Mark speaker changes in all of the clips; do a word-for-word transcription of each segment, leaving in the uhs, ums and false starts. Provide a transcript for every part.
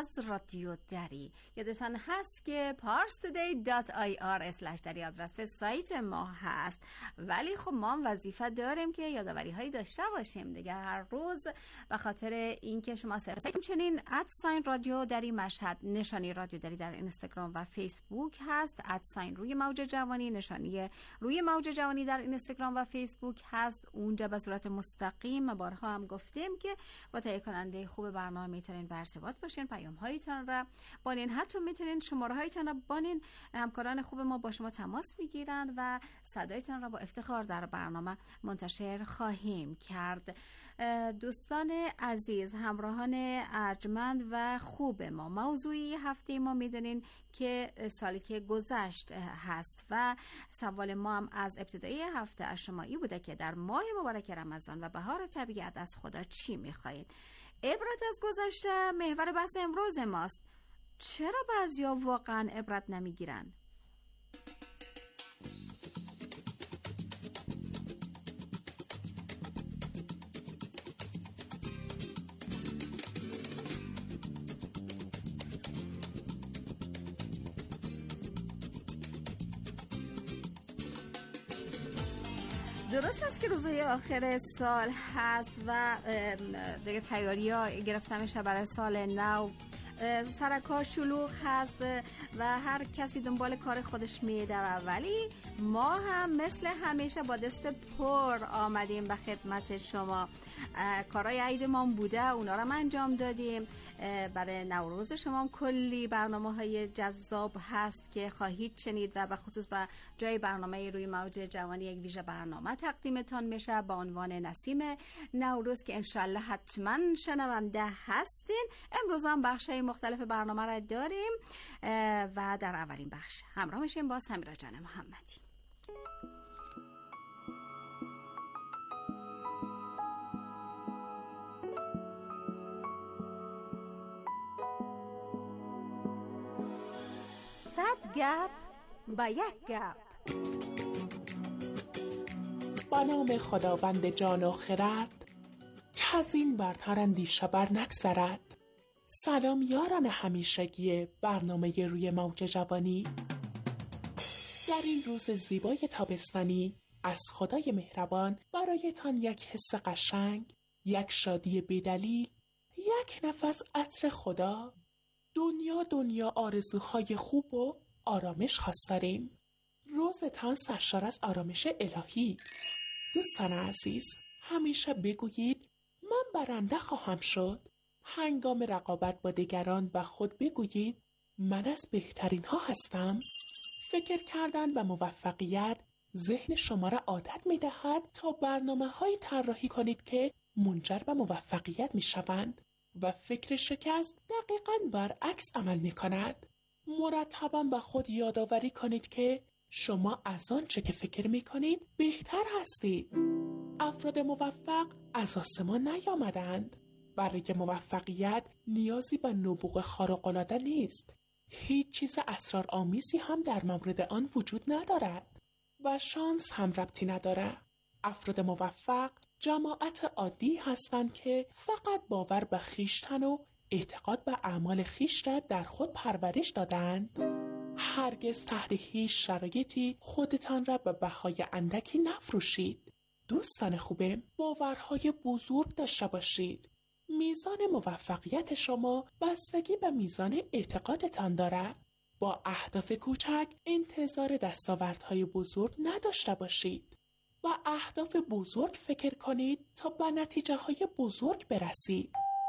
Speaker 1: از رادیو دری. یادتان هست که پارس تودی دات آی آر اسلش دری آدرس سایت ما هست، ولی خب ما هم وظیفه داریم که یادآوری هایی داشته باشیم دیگه هر روز، به خاطر اینکه شما سرچ چنین ادساین رادیو دری مشهد، نشانی رادیو دری در اینستاگرام و فیسبوک هست، ادساین روی موج جوانی، نشانی روی موج جوانی در اینستاگرام و فیسبوک هست. اونجا به صورت مستقیم بارها هم گفتیم که با تهیه کننده خوب برنامه میتونین به ارتباط باشین، پیام هایتان را بانین، حتی میتونین شماره هایتان را بانین، همکاران خوب ما با شما تماس میگیرن و صدایتان را با افتخار در برنامه منتشر خواهیم کرد. دوستان عزیز، همراهان ارجمند و خوب ما، موضوعی هفته ما میدونین که سالی که گذشت هست و سوال ما هم از ابتدای هفته از شما ای بوده که در ماه مبارک رمضان و بهار طبیعت از خدا چی میخواین؟ عبرت از گذشته محور بحث امروز ماست. چرا بعضیا واقعا عبرت نمیگیرن؟ درست است که روزهای آخر سال هست و دیگه تیاری ها گرفته میشه برای سال نو، سرکار شلوغ هست و هر کسی دنبال کار خودش میده، ولی ما هم مثل همیشه با دست پر آمدیم به خدمت شما. کارهای عید ما بوده، اونا رو هم انجام دادیم. برای نوروز شما هم کلی برنامه های جذاب هست که خواهید شنید و به خصوص به جای برنامه روی موج جوانی یک ویژه برنامه تقدیمتان میشه با عنوان نسیم نوروز که انشالله حتما شنونده هستین. امروز هم بخشای مختلف برنامه را داریم و در اولین بخش همراه میشیم با سمیرا جان محمدی. صد گپ با یک گپ.
Speaker 2: با نام خداوند جان و خرد که از این برتر اندیشه بر نگذرد. سلام یاران همیشگی برنامه روی موج جوانی. در این روز زیبای تابستانی از خدای مهربان برایتان یک حس قشنگ، یک شادی بی‌دلیل، یک نفس عطر خدا، دنیا دنیا آرزوهای خوب و آرامش خواست داریم. روزتان سرشار از آرامش الهی. دوستان عزیز، همیشه بگویید من برنده خواهم شد. هنگام رقابت با دیگران و خود بگویید من از بهترین ها هستم. فکر کردن به موفقیت ذهن شما را عادت می دهد تا برنامه های طراحی کنید که منجر به موفقیت می شوند و فکر شکست دقیقاً برعکس عمل می کند. مرتباً به خود یادآوری کنید که شما از آنچه که فکر می کنید بهتر هستید. افراد موفق از آسمان نیامدند. برای موفقیت نیازی به نبوغ خارق‌العاده نیست. هیچ چیز اسرارآمیزی هم در مورد آن وجود ندارد و شانس هم ربطی نداره. افراد موفق جماعت عادی هستند که فقط باور به خویشتن و اعتقاد به اعمال خویش را در خود پرورش دادند. هرگز تحت هیچ شرایطی خودتان را به بهای اندکی نفروشید. دوستان خوبم، باورهای بزرگ داشته باشید. میزان موفقیت شما بستگی به میزان اعتقادتان دارد. با اهداف کوچک انتظار دستاوردهای بزرگ نداشته باشید. با اهداف بزرگ فکر کنید تا به نتیجه های بزرگ برسید.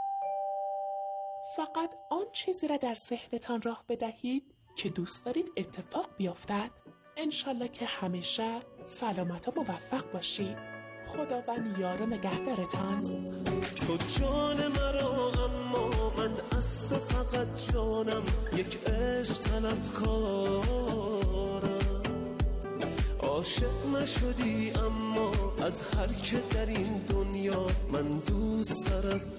Speaker 2: فقط آن چیزی را در ذهنتان راه بدهید که دوست دارید اتفاق بیفتد. انشالله که همیشه سلامت و موفق باشید. خداوند یار و نگهدارتان.
Speaker 3: تو جان مرا اما من از تو فقط جانم، یک عشق طلبکارم. عاشق نشدی اما از هر که در این دنیا من دوست دارد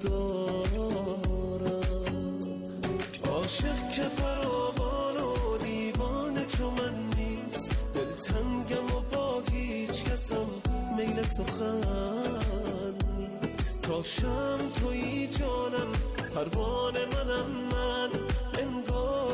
Speaker 3: دارم. عاشق که فراوان و دیوانه چو من نیست، دلتنگم و با هیچ کسم میل سخن نیست. تا شم تویی جانم، پروانه منم من،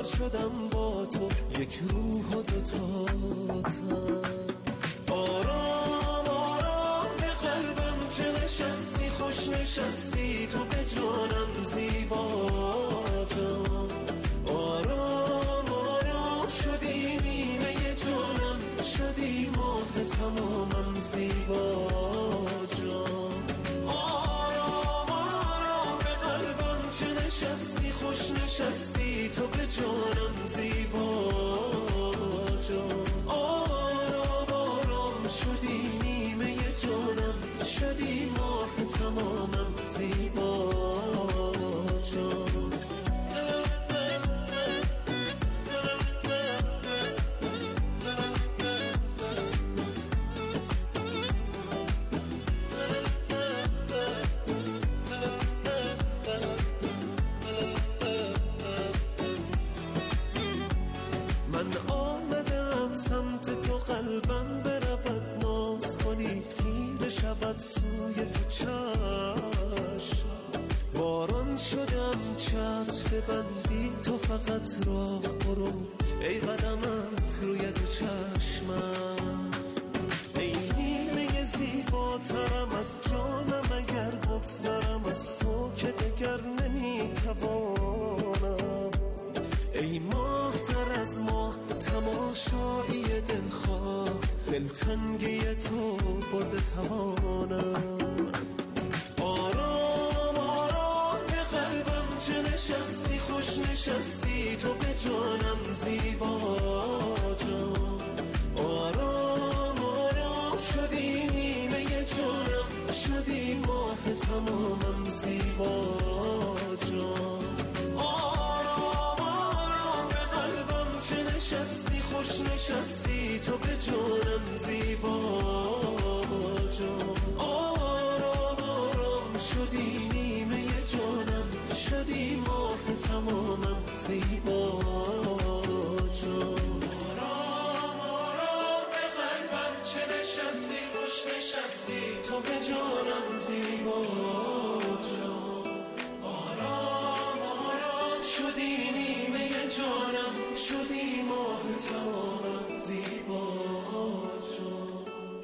Speaker 3: سال شدم با تو، یک روح و دوتا تن. آرام آرام به قلبم چه نشستی، خوش نشستی تو به جانم زیبا جان. آرام آرام شدی نیمه جانم، شدی ماه تمامم زیبا جان. آرام آرام به قلبم چه نشستی، خوش نشستی تو به جانم زیبا جان. آرام آرام شدی نیمه جانم، شدی ماه تمامم زیبا جان. قلبم برود ناز کنی، خیره شود سوی تو چشم. باران شدم چتر ببندی تو فقط راه برو، ای قدمت روی دو چشمم. ای نیمه زیباترم از جانم، اگر بگذرم از تو که دگر نمیتوانم. ای ماه تر از ماه تماشایی دلخواه، دلتنگی تو برده توانم. آرام آرام به قلبم چه نشستی، خوش نشستی تو به جانم زیبا جان. آرام آرام شدی نیمه جانم، شدی ماه تمامم زیبا جان. نشستی خوش نشستی تو به جانم زیبا جان. آرام آرام شدی نیمه جانم، شدی ماه تمامم زیبا جان. آرام آرام به قلبم چه نشستی، خوش نشستی تو به جانم زیبا جان. آرام آرام شدی نیمه جانم، شدی ماه تمامم زیبا جان.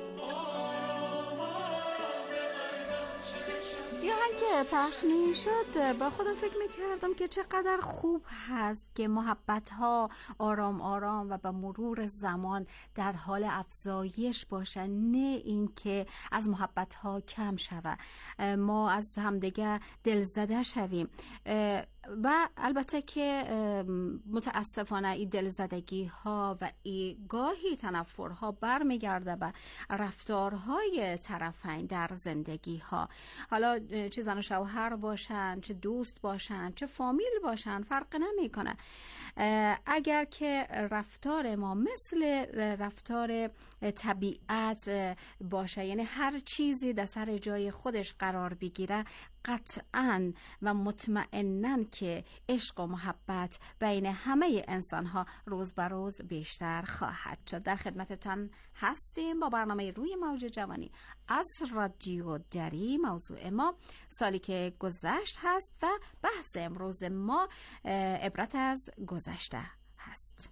Speaker 1: یا هر که پخش می شد با خودم فکر می کردم که چقدر خوب هست که محبت ها آرام آرام و با مرور زمان در حال افزایش باشن، نه این که از محبت ها کم شود، ما از همدیگه دلزده شویم. و البته که متاسفانه این دلزدگی ها و این گاهی تنفرها برمیگرده به رفتارهای طرفین در زندگی ها. حالا چه زن و شوهر باشن، چه دوست باشن، چه فامیل باشن، فرق نمی کنه. اگر که رفتار ما مثل رفتار طبیعت باشه، یعنی هر چیزی در سر جای خودش قرار بگیره، قطعاً و مطمئناً که عشق و محبت بین همه انسان‌ها روز به روز بیشتر خواهد شد. در خدمتتان هستیم با برنامه روی موج جوانی از رادیو دری. موضوع ما سالی که گذشت هست و بحث امروز ما عبرت از گذشته هست.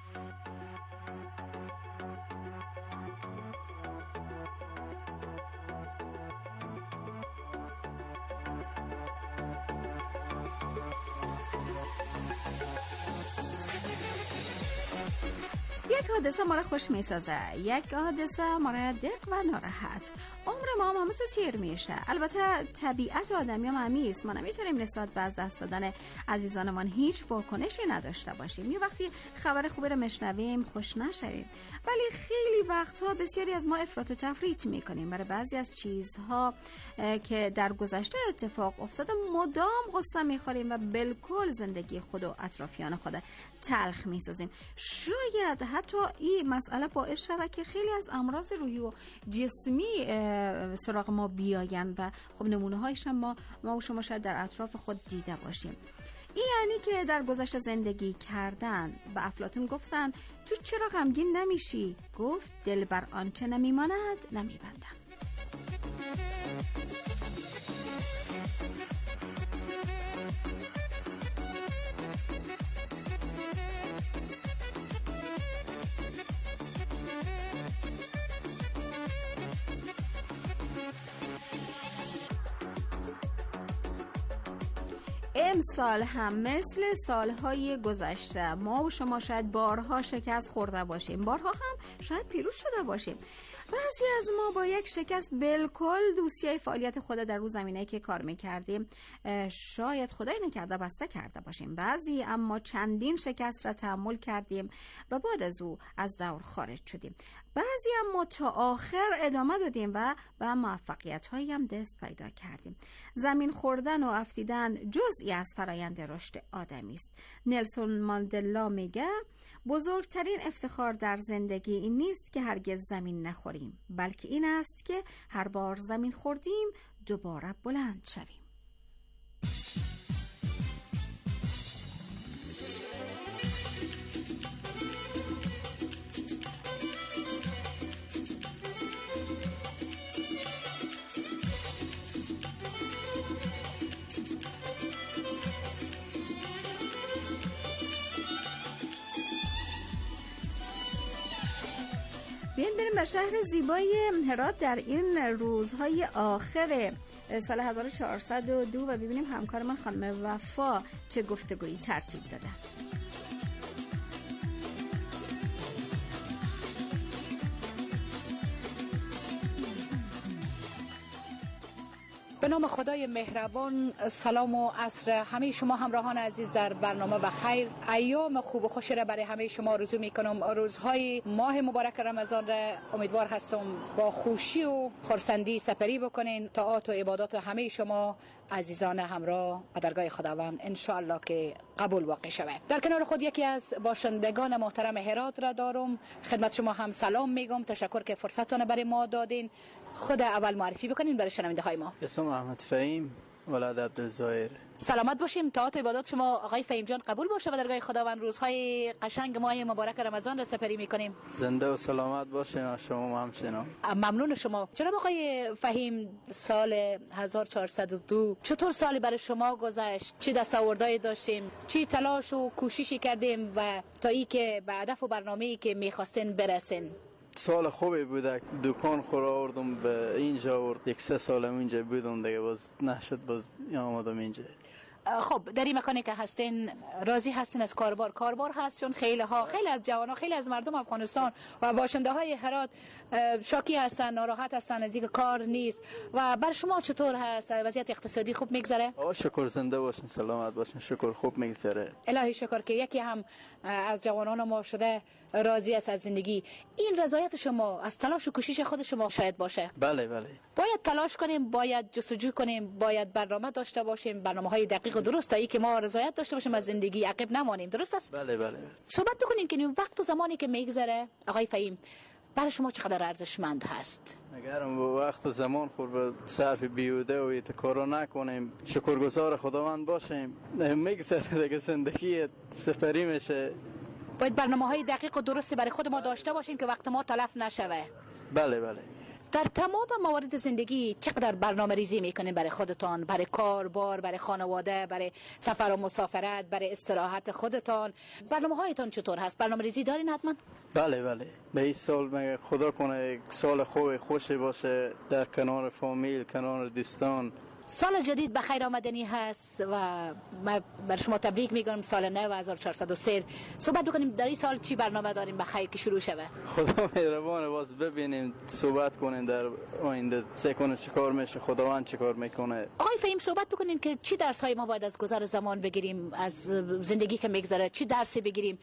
Speaker 1: یک حادثه ما را خوش می سازه، یک حادثه ما را دق و ناراحت. عمر ما هم همه تو سیر میشه. البته طبیعت آدمی هم همیست، ما نمیتونیم نسبت به از دست دادن عزیزانمان هیچ واکنشی نداشته باشیم. یه وقتی خبر خوبی رو مشنویم خوش نشویم، ولی خیلی وقتها بسیاری از ما افراط و تفریط میکنیم. برای بعضی از چیزها که در گذشته اتفاق افتاده مدام غصه میخوریم و بالکل زندگی خود و اطرافیان خود تلخ میسازیم. شاید حتی این مسئله باعث شود که خیلی از امراض روحی و جسمی سراغ ما بیاین و خب نمونه هایش هم ما ما و شما شاید در اطراف خود دیده باشیم. این یعنی که در گذشته زندگی کردن. به افلاطون گفتن تو چرا غمگین نمیشی؟ گفت دل بر آنچه نمیماند نمیبندم. امسال هم مثل سالهای گذشته ما و شما شاید بارها شکست خورده باشیم، بارها هم شاید پیروز شده باشیم. بعضی از ما با یک شکست بالکل دوسیه فعالیت خود در روز زمینه که کار میکردیم شاید خدای نکرده بسته کرده باشیم. بعضی اما چندین شکست را تحمل کردیم و بعد از او از دور خارج شدیم. بعضی اما تا آخر ادامه دادیم و به موفقیت هایی هم دست پیدا کردیم. زمین خوردن و افتیدن جزئی از فرایند رشد آدمی است. نلسون ماندلا میگه بزرگترین افتخار در زندگی این نیست که هرگز زمین نخوریم، بلکه این است که هر بار زمین خوردیم دوباره بلند شویم. بیاین بریم به شهر زیبای هرات در این روزهای آخر سال هزار و چهارصد و دو و ببینیم همکار من خانم وفا چه گفتگویی ترتیب داده.
Speaker 4: به نام خدای مهربان، سلام و عصر همه شما همراهان عزیز در برنامه بخیر. ایام خوب و خوشی را برای همه شما آرزو میکنم. روزهای ماه مبارک رمضان را امیدوار هستم با خوشی و خرسندی سپری بکنین. طاعات و عبادات همه شما عزیزان همراه به درگاه خداوند ان شاء الله که قبول واقع شود. در کنار خود یکی از باشندگان محترم هرات را دارم. خدمت شما هم سلام میگم. تشکر که فرصتتون برای ما دادین. خود اول معرفی بکنین برای شنونده های ما.
Speaker 5: اسمم احمد فهیم ولد عبدالظاهر.
Speaker 4: سلامت باشیم. طاعات و عبادات شما آقای فهیم جان قبول باشه و درگاه خداوند. روزهای قشنگ ماه مبارک رمضان را سپری میکنیم.
Speaker 5: زنده و سلامت باشین. شما همچنان.
Speaker 4: ممنون شما. جناب آقای فهیم، سال هزار و چهارصد و دو چطور سالی برای شما گذشت؟ چه دستاوردهایی داشتیم؟ چه تلاش و کوششی کردیم و تا ای که به هدف و برنامه‌ای که می‌خواستین برسین؟
Speaker 5: سال خوبی بود. دکان خورا آوردم به اینجا آورد. یک سه سال اینجا بودم دیگه باز نشد باز آمدم اینجا.
Speaker 4: خب در این مکانی که هستین راضی هستین از کاربار؟ کاربار هست؟ چون خیلی ها خیلی از جوانان خیلی از مردم افغانستان و باشنده های هرات شاکی هستن، ناراحت هستن از اینکه کار نیست. و بر شما چطور هست؟ وضعیت اقتصادی خوب میگذره؟
Speaker 5: آه شکر، زنده باشین، سلامت باشین، شکر خوب میگذره.
Speaker 4: الهی شکر که یکی هم از جوانان ما شده راضی است از زندگی. این رضایت شما از تلاش و کوشش خود شما شاید باشه.
Speaker 5: بله بله.
Speaker 4: باید تلاش کنیم، باید جستجو کنیم، باید برنامه داشته باشیم، برنامه‌های دقیق و درست تا ای که ما رضایت داشته باشیم از زندگی، عقب نمانیم. درست است؟
Speaker 5: بله بله.
Speaker 4: صحبت بکنیم که این وقت و زمانی که میگذره آقای فهیم برای شما چقدر ارزشمند هست؟
Speaker 5: اگرم وقت و زمان خود به صرف بیهوده و کارا نکنیم، شکرگزار خداوند باشیم، میگذره دیگه، زندگی سپری میشه.
Speaker 4: باید برنامه‌های دقیق و درستی برای خود ما داشته باشیم که وقت ما تلف نشوه.
Speaker 5: بله بله.
Speaker 4: در تمام موارد زندگی چقدر برنامه ریزی میکنین برای خودتان، برای کار بار، برای خانواده، برای سفر و مسافرت، برای استراحت خودتان؟ برنامه هایتان چطور هست؟ برنامه ریزی دارین حتما؟
Speaker 5: بله بله. به این سال مگه خدا کنه یک سال خوب خوشی باشه در کنار فامیل، کنار دوستان.
Speaker 4: سال جدید به خیر آمدنی هست و من بر شما تبریک میگم. سال نو هزار و چهارصد و سه. صحبت بکنیم در این سال چی برنامه داریم به خیر که شروع شوه؟
Speaker 5: خدا مهربانه، باز ببینیم، صحبت کنیم در آینده چه کنه، چه کار میشه، خداوند چه کار میکنه.
Speaker 4: آقای فهیم صحبت بکنیم که چی درس های ما باید از گذر زمان بگیریم، از زندگی که میگذره چی درسی بگیریم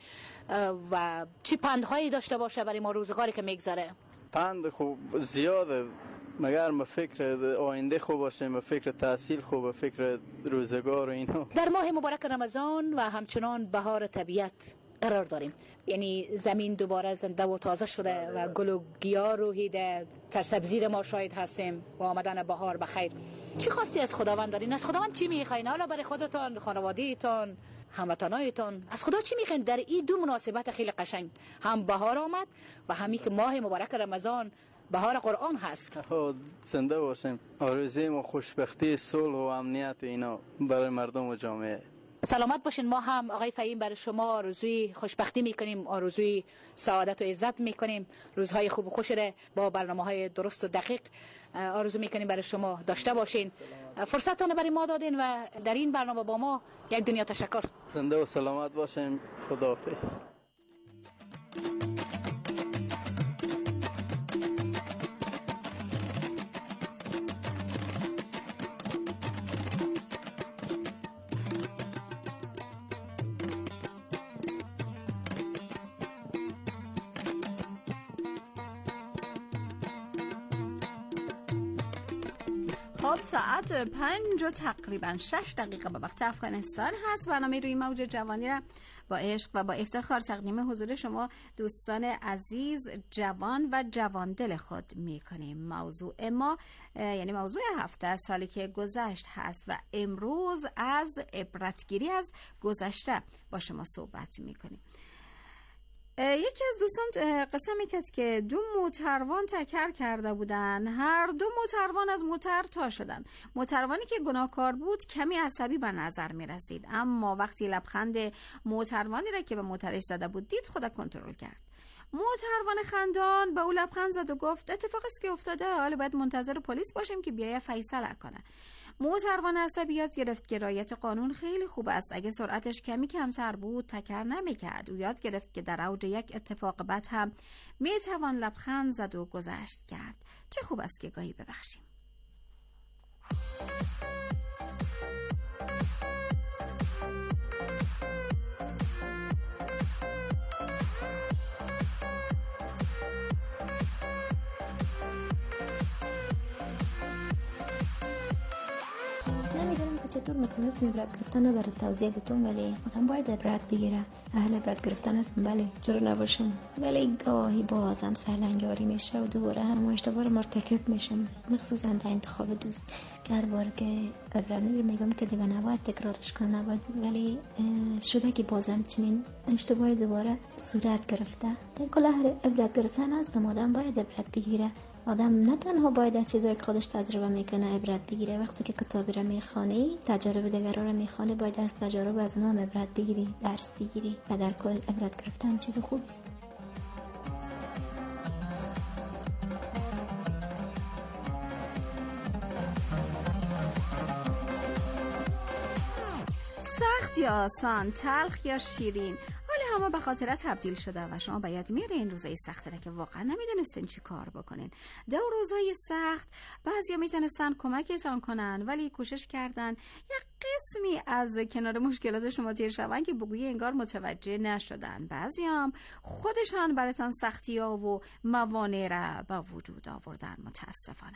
Speaker 4: و چی پندهایی داشته باشه برای ما روزگاری که میگذره؟
Speaker 5: پند خوب زیاده، مگر ما فکر آینده خوب باشیم، ما فکر تحصیل خوب، فکر روزگار و اینا. در
Speaker 4: ماه مبارک رمضان و همچنان بهار طبیعت قرار داریم، یعنی زمین دوباره زنده و تازه شده و گل و گیاه روییده، سرسبزی ما شاهد هستیم با آمدن بهار بخیر. چی خواستی از خداوند دارین؟ از خداوند چی میخواین؟ حالا برای خودتان، خانواده‌تان، هموطنایتان، از خدا چی میخواین در این دو مناسبت خیلی قشنگ؟ هم بهار آمد و همی که ماه مبارک رمضان بهار قرآن هست.
Speaker 5: زنده باشیم. آرزوی ما خوشبختی، صلح و امنیت اینا برای مردم و جامعه.
Speaker 4: سلامت باشین. ما هم آقای فهیم برای شما آرزوی خوشبختی میکنیم، آرزوی سعادت و عزت میکنیم. روزهای خوب و خوش را با برنامه‌های درست و دقیق آرزو میکنیم برای شما داشته باشین. فرصتتون برای ما دادین و در این برنامه با ما یک دنیا تشکر.
Speaker 5: زنده و سلامت باشین. خداحافظ.
Speaker 1: خب ساعت پنج و تقریبا شش دقیقه به وقت افغانستان هست. برنامه روی موج جوانی را با عشق و با افتخار تقدیم حضور شما دوستان عزیز جوان و جواندل خود می کنیم. موضوع ما یعنی موضوع هفته سالی که گذشت هست و امروز از عبرتگیری از گذشته با شما صحبت می کنیم. یکی از دوستان قسم میکرد که دو موتروان تکر کرده بودن، هر دو موتروان از موتر تا شدن. موتروانی که گناهکار بود کمی عصبی به نظر میرسید، اما وقتی لبخند موتروانی را که به موترش زده بود دید خود کنترل کرد. موتروان خندان به او لبخند زد و گفت اتفاقی است که افتاده، حالا باید منتظر پلیس باشیم که بیاید فیصله کنه. موتروان عصبی یاد گرفت که رعایت قانون خیلی خوب است. اگه سرعتش کمی کمتر بود تکر نمیکرد. او یاد گرفت که در اوج یک اتفاق بد هم میتوان لبخند زد و گذشت کرد. چه خوب است که گاهی ببخشیم.
Speaker 6: چطور مکانیزم عبرت گرفتن برای توضیح بتون، ولی آدم باید عبرت بگیره. اهل عبرت گرفتن هستم، بله چرا نباشم، ولی گاهی بازم سرلنگاری میشه و دوباره هم اشتباه مرتکب میشم، مخصوصا در انتخاب دوست. هر بار که عبرت میگیرم میگم که دیگه نباید تکرارش کنم، نباید، ولی شده که بازم چنین اشتباهی دوباره صورت گرفته. در کل هر عبرت گرفتن هستم، آدم باید عبرت بگیره. آدم نه تنها باید از چیزایی که خودش تجربه میکنه عبرت بگیره، وقتی که کتابی را میخوانی، تجارب دیگران را میخوانی، باید از تجارب از اونها هم عبرت بگیری، درس بگیری و در کل عبرت گرفتن چیز خوبی است.
Speaker 1: سخت یا آسان، تلخ یا شیرین، حالا همه به خاطر تبدیل شده و شما باید میرین روزای سخت را که واقعا نمیدونستین چی کار بکنین. دو روزای سخت بعضیا میتونستن کمکتان کنن، ولی کوشش کردن یک قسمی از کنار مشکلات شما تیر شون که بگویی انگار متوجه نشدن. بعضیام خودشان براتون سختی‌ها و موانع را به وجود آوردن. متاسفانه.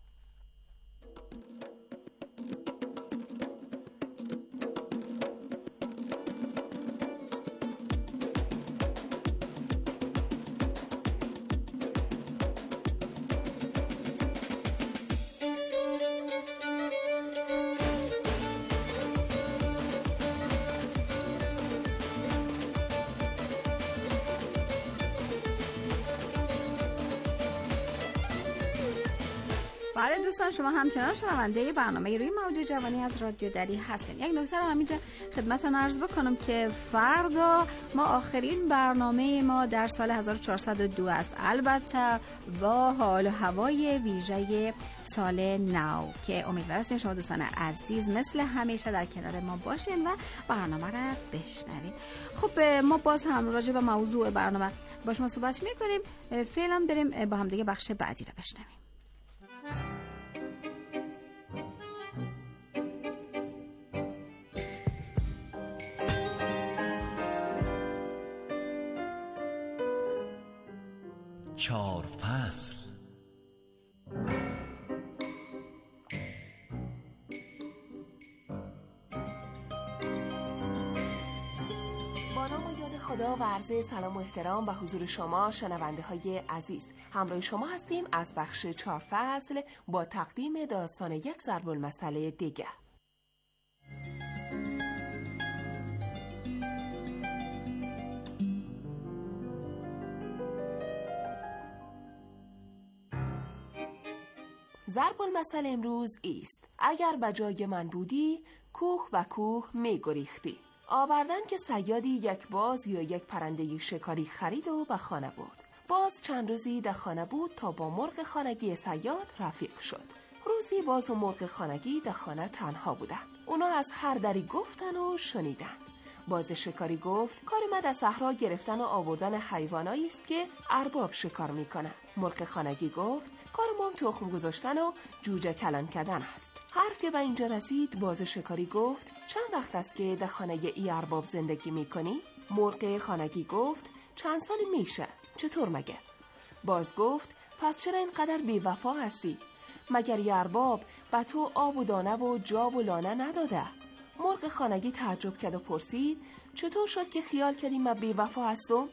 Speaker 1: بله دوستان، شما همچنان شنونده برنامه روی موج جوانی از رادیو دری هستین. یک نکته رو همینجا خدمتتون عرض بکنم که فردا ما آخرین برنامه ما در سال هزار و چهارصد و دو است، البته با حال و هوای ویژه سال نو که امیدوار هستیم شما دوستان عزیز مثل همیشه در کنار ما باشین و برنامه را بشنوین. خب ما باز هم راجع به موضوع برنامه با شما صحبت می‌کنیم. فعلا بریم با هم دیگه بخش بعدی را بشنویم.
Speaker 7: چهار فصل.
Speaker 8: با نام و یاد خدا و عرض سلام و احترام به حضور شما شنونده های عزیز، همراه شما هستیم از بخش چهار فصل با تقدیم داستان یک ضرب المثل دیگه. ضرب المثل امروز ایست: اگر بجای من بودی کوه و کوه می گریختی. آوردن که صیادی یک باز یا یک پرنده شکاری خرید و به خانه برد. باز چند روزی در خانه بود تا با مرغ خانگی صیاد رفیق شد. روزی باز و مرغ خانگی در خانه تنها بودن. اونا از هر دری گفتن و شنیدن. باز شکاری گفت کار ما در صحرا گرفتن و آوردن حیوانایی است که ارباب شکار میکنن. مرغ خانگی گفت کار ما تخم گذاشتن و جوجه کلان کردن است. حرف که به اینجا رسید باز شکاری گفت چند وقت است که در خانه ای ارباب زندگی میکنی؟ مرغ خانگی گفت چند سال میشه. چطور مگه؟ باز گفت پس چرا اینقدر بی وفا هستی؟ مگر ی ارباب به تو آب و دانه و جا و لانه نداده؟ مرغ خانگی تعجب کرد و پرسید چطور شد که خیال کردی من بی وفا هستم؟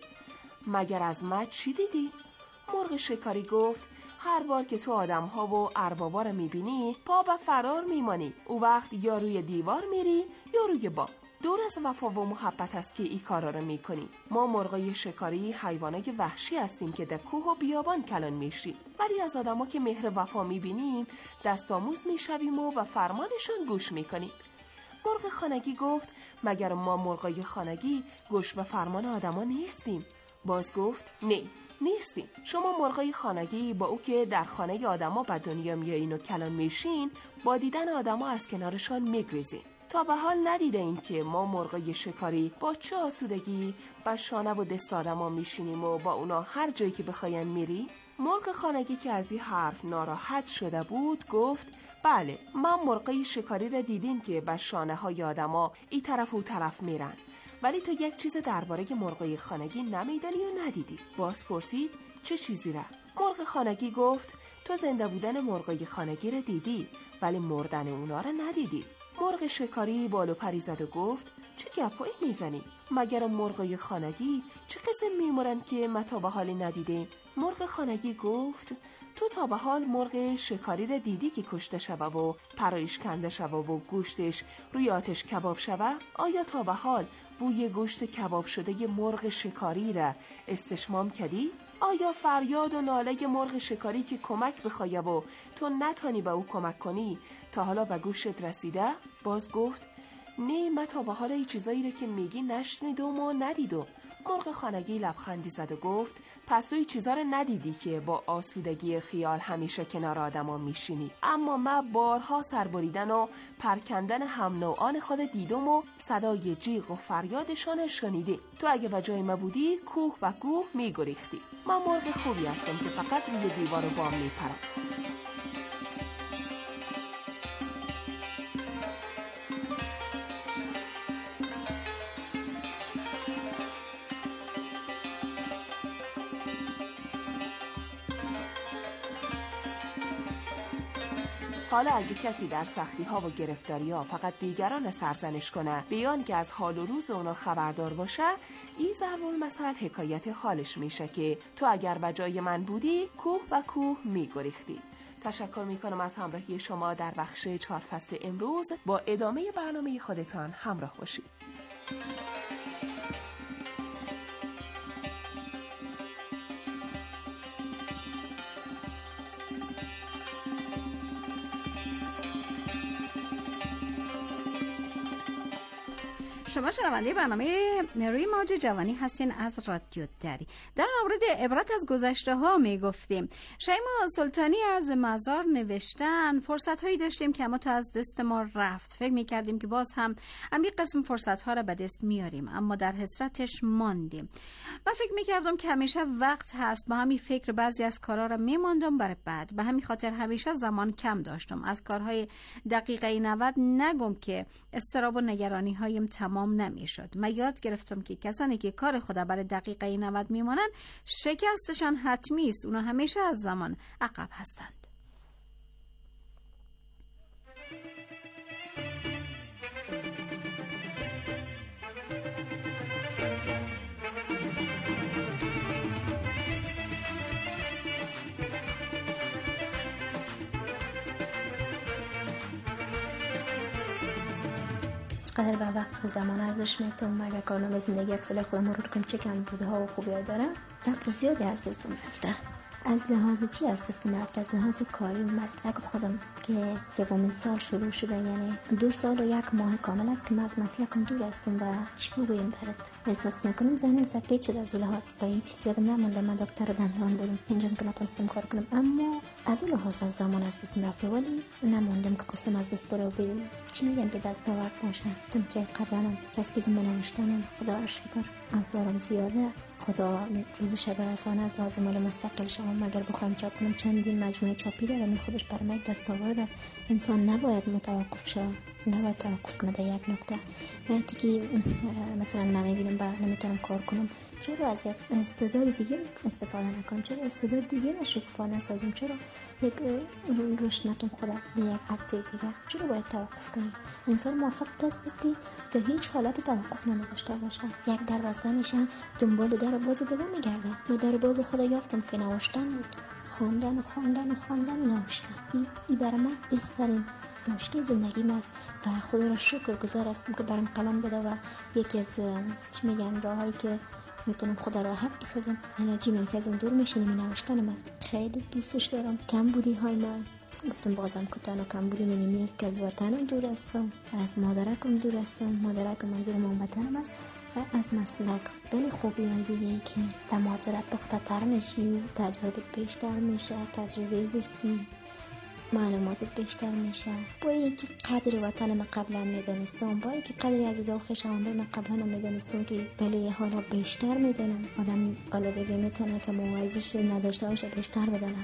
Speaker 8: مگر از من چی دیدی؟ مرغ شکاری گفت هر بار که تو آدم ها و اربابا رو میبینی پا به فرار میمانی. او وقت یا روی دیوار میری یا روی با. دور از وفا و محبت است که این کارا رو میکنی. ما مرغای شکاری حیوانای وحشی هستیم که در کوه و بیابان کلان میشیم، ولی از آدما که مهر وفا میبینیم دستاموز میشویم و به فرمانشون گوش میکنیم. مرغ خانگی گفت مگر ما مرغای خانگی گوش به فرمان آدما نیستیم؟ باز گفت نه نیستیم. شما مرغای خانگی با او که در خانه آدما به دنیا میایین و کلان میشین با دیدن آدما از کنارشان میگریزین. تا به حال ندیده این که ما مرغای شکاری با چه آسودگی با شانه و دست آدما میشینیم و با اونا هر جایی که بخواین میری؟ مرغ خانگی که از این حرف ناراحت شده بود گفت بله من مرغای شکاری را دیدیم که با شانه های آدما این طرف و طرف میرن، ولی تو یک چیز درباره مرغای خانگی نمیدانی و ندیدی. باز پرسید چه چیزی را؟ مرغ خانگی گفت تو زنده بودن مرغای خانگی را دیدی ولی مردن اونا را ندیدی. مرغ شکاری بالو پری زد و گفت چه گپایی میزنی؟ مگر مرغای خانگی چه قسم میمورن که ما تا به حال ندیدیم؟ مرغ خانگی گفت تو تا به حال مرغ شکاری را دیدی که کشته شوه و پرایش کنده شوه و گوشتش روی آتش کباب شوه؟ آیا تا به حال بوی گوشت کباب شده مرغ شکاری را استشمام کردی؟ آیا فریاد و ناله مرغ شکاری که کمک بخواه و تو نتانی به او کمک کنی تا حالا به گوشت رسیده؟ باز گفت نه من تا به حال این چیزایی را که میگی نشنیدم و ندیدم. مرغ خانگی لبخندی زد و گفت پس تو این چیزا رو ندیدی که با آسودگی خیال همیشه کنار آدما میشینی، اما من بارها سربریدن و پرکندن هم نوعان خود دیدم و صدای جیغ و فریادشان شنیدی. تو اگه به جای ما بودی کوه و کوه میگریختی. من مرغ خوبی هستم که فقط روی دیوار و بام میپرم. حالا اگه کسی در سختی ها و گرفتاری ها فقط دیگران سرزنش کنه بیان که از حال و روز اونا خبردار باشه، این ضرب المثل حکایت حالش میشه که تو اگر به جای من بودی کوه و کوه میگریختی. تشکر میکنم از همراهی شما در بخش چهار فصل امروز. با ادامه برنامه خودتان همراه باشید.
Speaker 1: شما شنونده برنامه روی موج جوانی هستین از رادیو دری. در مورد عبرت از گذشته ها می گفتیم. شیما سلطانی از مزار نوشتن فرصت هایی داشتیم که اما تا از دست ما رفت. فکر می کردیم که باز هم همین قسم فرصت ها را به دست میاریم، اما در حسرتش ماندیم. و فکر می کردم که همیشه وقت هست. با همین فکر بعضی از کارها را می ماندم برای بعد. به همین خاطر همیشه زمان کم داشتم. از کارهای دقیقه نود نگم که استراب و نگرانی هایم تمام نمی شد. من یاد گرفتم که کسانی که کار خود برای دقیقه نود میمانند شکستشان حتمی است. اونا همیشه از زمان عقب هستند.
Speaker 6: قدر به وقت و زمان ارزش میتونم. اگر کارنامه زندگی از سال خودم مرور کنم چه کم بوده ها و خوبی ها دارم، وقت زیادی از دستم رفته. از لحاظ چی از دستم رفت؟ از لحاظ کاری مسلک خودم که سومین سال شروع شده، یعنی دو سال و یک ماه کامل است که من از مسلکم دور هستم و چی بگویم برات. احساس میکنم ذهنم سپید شده از لحاظ و هیچ چیزی یادم نمونده. من دکتر دندان بودم، اینجا که نتونستم کار کنم، اما از اون لحاظ از زمان از دستم رفته، ولی نموندم که قسم از دست بره و بریم. چی میگن که دست آورد نشه؟ چون که قبلا چسبیدم به نوشتنم. خدا را شکر آثارم زیاده است. خدا روز شب رسانه از لازم مال مستقل شما مگر بخوایم چاپ کنم چندین مجموعه چاپی دارم. این خودش برای من دستاورد است. انسان نباید متوقف شود، نباید توقف کنه در یک نقطه. وقتی که مثلا من میبینم با نمیتونم کار کنم، چرا از یک استعداد دیگه استفاده نکنم؟ چرا استعداد دیگه رو شکوفا نسازم؟ چرا یک روش نتون خدا یک عرصه دیگه؟ چرا باید توقف کنیم؟ انسان موفق کسی است که در هیچ حالت توقف نمیداشته باشه. یک در بسته میشه دنبال در باز دیگه میگرده. من در باز خدا یافتم که نوشتن بود، خواندن و خواندن و خواندن و نوشتن. این ای برای من بهترین داشته زندگیم است و خدا را شکر گزار هستم که برام قلم داده و یکی از چی میگن راهایی که میتونم خدا را حق بسازم انرژی من که ازم دور میشه می نوشتنم است. خیلی دوستش دارم. کم بودی های من گفتم بازم کتن و کم بودی منی نیست که از وطنم دور هستم، از مادرکم دور هستم. مادرکم منظور من وطنم است و از مسلک. ولی خوبی های دیگه که در مهاجرت پخته‌تر میشی، تجربه بیشتر میشه، تجربه زیستی، معلوماتت بیشتر میشه. با اینکه قدر وطن من قبلا میدونستم، با اینکه قدر عزیزا و خویشاوندان من قبلا میدونستم که ولی حالا بیشتر میدونم. آدم حالا دیگه میتونه که موازیش نداشته باشه بیشتر بدونم.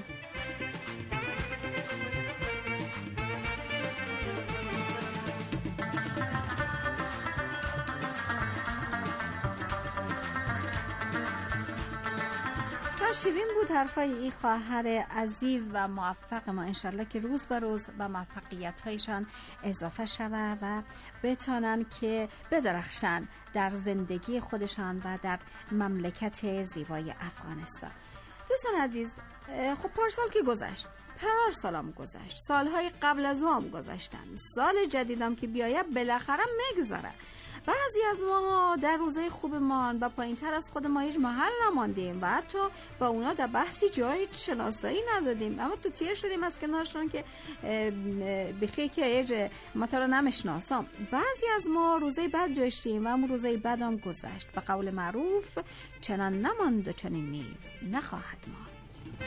Speaker 1: شیرین بود حرفای این خواهر عزیز و موفق ما. انشالله که روز به روز به موفقیت هایشان اضافه شود و بتانن که بدرخشن در زندگی خودشان و در مملکت زیبای افغانستان. دوستان عزیز، خب پارسال که گذشت، پار سالم گذشت، سالهای قبل از اون گذشتن، سال جدیدم که بیاید بالاخره میگذره. بعضی از ما در روزهای خوبمان و پایین تر از خود ما هیچ محل نماندیم و حتی با اونا در بحثی جای شناسایی ندادیم، اما تو تیر شدیم از کنارشون که بخی که ایج ما تا رو نمیشناسم. بعضی از ما روزهای بد داشتیم و همون روزهای بد هم گذشت. به قول معروف چنان نماند و چنین نیز نخواهد ماند.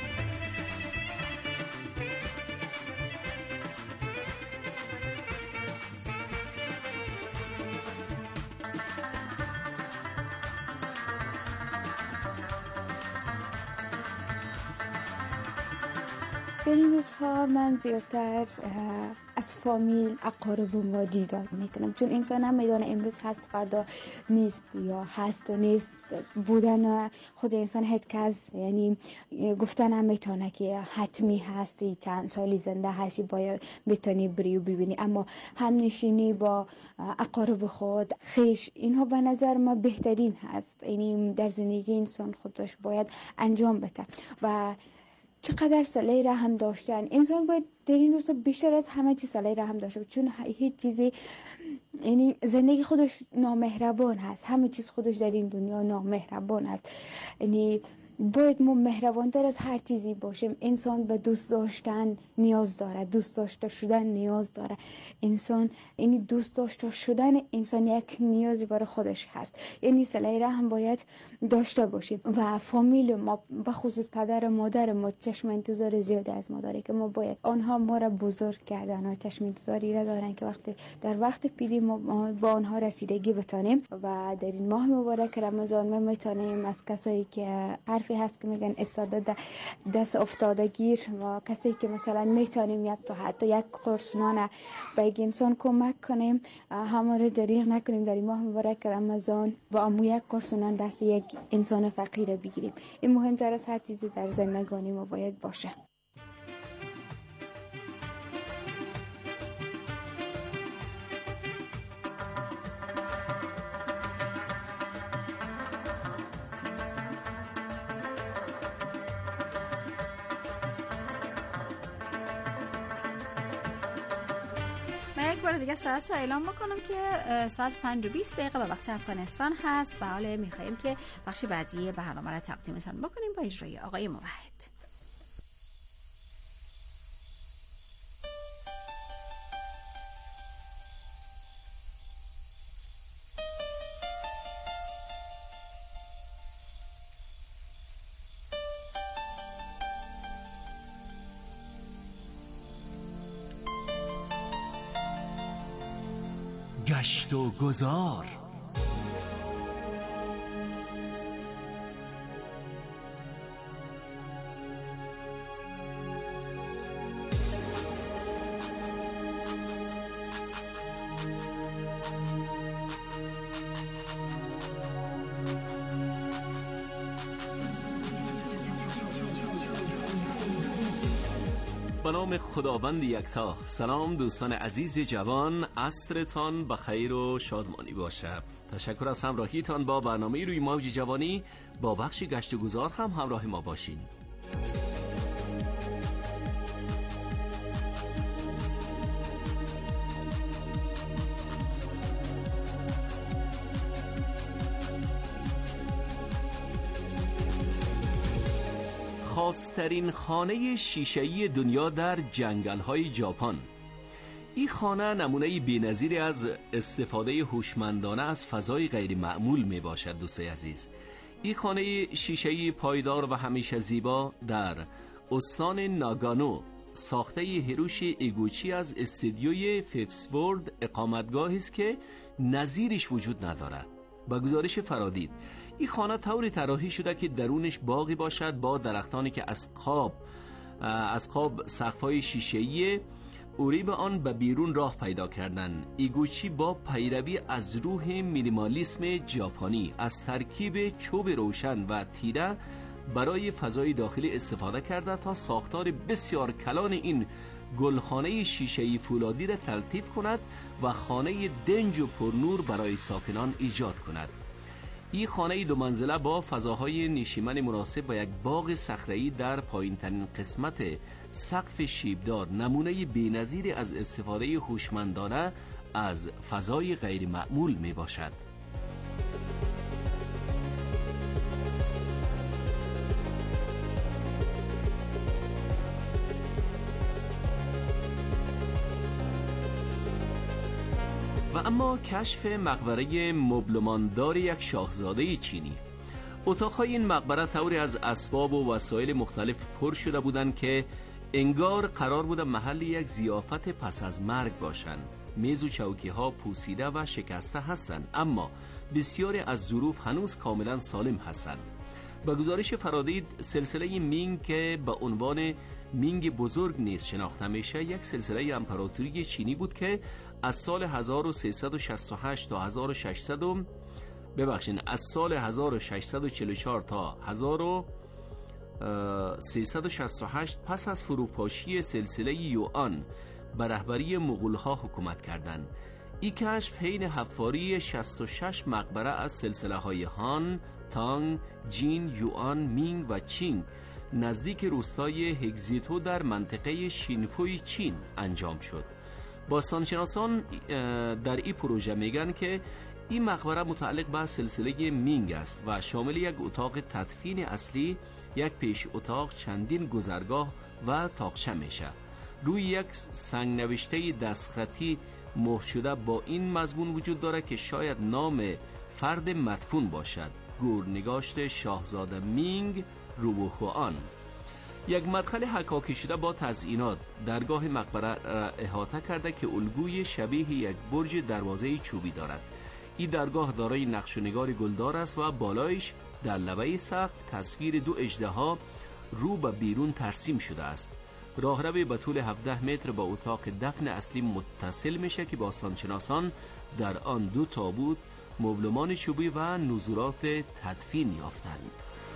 Speaker 9: در این روزها من زیادتر از فامیل اقاربم را دیدار میکنم، چون انسان هم میدانه امروز هست فردا نیست یا هست و نیست. بودن خود انسان هیچ کس یعنی گفتن هم میتونه که حتمی هستی، چند سالی زنده هستی باید بتونی بری و ببینی، اما هم نشینی با اقارب خود خیش اینها به نظر ما بهترین هست. یعنی در زندگی انسان خودش باید انجام بده و چقدر صله رحم داشتن. انسان باید در این روزا بیشتر از همه چیز صله رحم داشته، چون هیچ چیزی یعنی زندگی خودش نامهربان هست، همه چیز خودش در این دنیا نامهربان هست. یعنی باید ما مهربانتر از هر چیزی باشیم. انسان به دوست داشتن نیاز داره، دوست داشته شدن نیاز داره. انسان یعنی دوست داشته شدن انسان یک نیازی برای خودش هست، یعنی صله رحم باید داشته باشیم. و فامیل ما به خصوص پدر و مادر ما چشم انتظار زیاده از ما داره که ما باید آنها ما را بزرگ کردن و چشم انتظاری را دارن که وقتی در وقت پیری ما با آنها رسیدگی بتانیم. و در این ماه مبارک رمضان ما میتونیم از کسایی که حرفی هست که میگن استعداد دست افتادگیر و کسی که مثلا میتونیم یک تا حتی یک قرص نان به یک انسان کمک کنیم، همه رو دریغ نکنیم در این ماه مبارک رمضان با امو یک قرص نان دست یک انسان فقیر بگیریم. این مهمتر از هر چیزی در زندگانی ما باید باشه.
Speaker 1: دیگه ساعت رو اعلام میکنم که ساعت پنج و بیست دقیقه به وقت افغانستان هست و حالا میخوایم که بخش بعدی برنامه رو تقدیمتان بکنیم با اجرای آقای موحد.
Speaker 7: گشت و گذار.
Speaker 10: به نام خداوند یکتا. سلام دوستان عزیز جوان، عصرتان بخیر و شادمانی باشه. تشکر از همراهیتان با برنامه روی موج جوانی. با بخش گشت و گذار هم همراه ما باشین. خاص‌ترین خانه شیشه‌ای دنیا در جنگل‌های ژاپن. این خانه نمونه بی‌نظیری از استفاده هوشمندانه از فضای غیر معمول می باشد دوستای عزیز. این خانه شیشه‌ای پایدار و همیشه زیبا در استان ناگانو ساخته هیروشی ایگوچی از استودیوی فیفثورد اقامتگاهی است که نظیرش وجود ندارد. با گزارش فرادید این خانه طوری طراحی شده که درونش باغی باشد با درختانی که از قاب از قاب سقف‌های شیشه‌ای اوری به آن به بیرون راه پیدا کردن. ایگوچی با پیروی از روح مینیمالیسم ژاپنی از ترکیب چوب روشن و تیره برای فضای داخلی استفاده کرده تا ساختار بسیار کلان این گلخانه شیشه‌ای فولادی را تلطیف کند و خانه دنج و پرنور برای ساکنان ایجاد کند. این خانه دو منزله با فضاهای نشیمن مناسب و یک باغ صخره‌ای در پایین‌ترین قسمت سقف شیبدار نمونه بی‌نظیری از استفاده هوشمندانه از فضای غیر معمول می باشد. و اما کشف مقبره مبلماندار یک شاهزاده چینی. اتاق‌های این مقبره طوری از اسباب و وسایل مختلف پر شده بودند که انگار قرار بود محل یک ضیافت پس از مرگ باشند. میز و چوکی‌ها پوسیده و شکسته هستند، اما بسیاری از ظروف هنوز کاملا سالم هستند. با گزارش فرادید سلسله مینگ که به عنوان مینگ بزرگ نیز شناخته میشه یک سلسله امپراتوری چینی بود که از سال هزار و سیصد و شصت و هشت تا هزار و ششصد ببخشید از سال هزار و ششصد و چهل و چهار تا هزار و سیصد و شصت و هشت پس از فروپاشی سلسله یوآن به رهبری مغول‌ها حکومت کردند. این کشف حین حفاری شصت و شش مقبره از سلسله های هان، تانگ، جین، یوآن، مینگ و چینگ نزدیک روستای هگزیتو در منطقه شینفوی چین انجام شد. باستانشناسان در این پروژه میگن که این مقبره متعلق به سلسله مینگ است و شامل یک اتاق تدفین اصلی، یک پیش اتاق، چندین گذرگاه و تاقچه میشه. روی یک سنگ نوشته دستخطی مهر شده با این مضمون وجود داره که شاید نام فرد مدفون باشد: گورنگاشت شاهزاده مینگ روبوخوان. یک مدخل حکاکی شده با تزئینات درگاه مقبره را احاطه کرده که الگوی شبیه یک برج دروازه چوبی دارد. این درگاه دارای نقش و نگار گلدار است و بالایش در لبه سقف تصویر دو اژدها رو به بیرون ترسیم شده است. راهروی به طول هفده متر با اتاق دفن اصلی متصل میشه که باستانشناسان در آن دو تابوت، مبلمان چوبی و نزولات تدفین یافتند.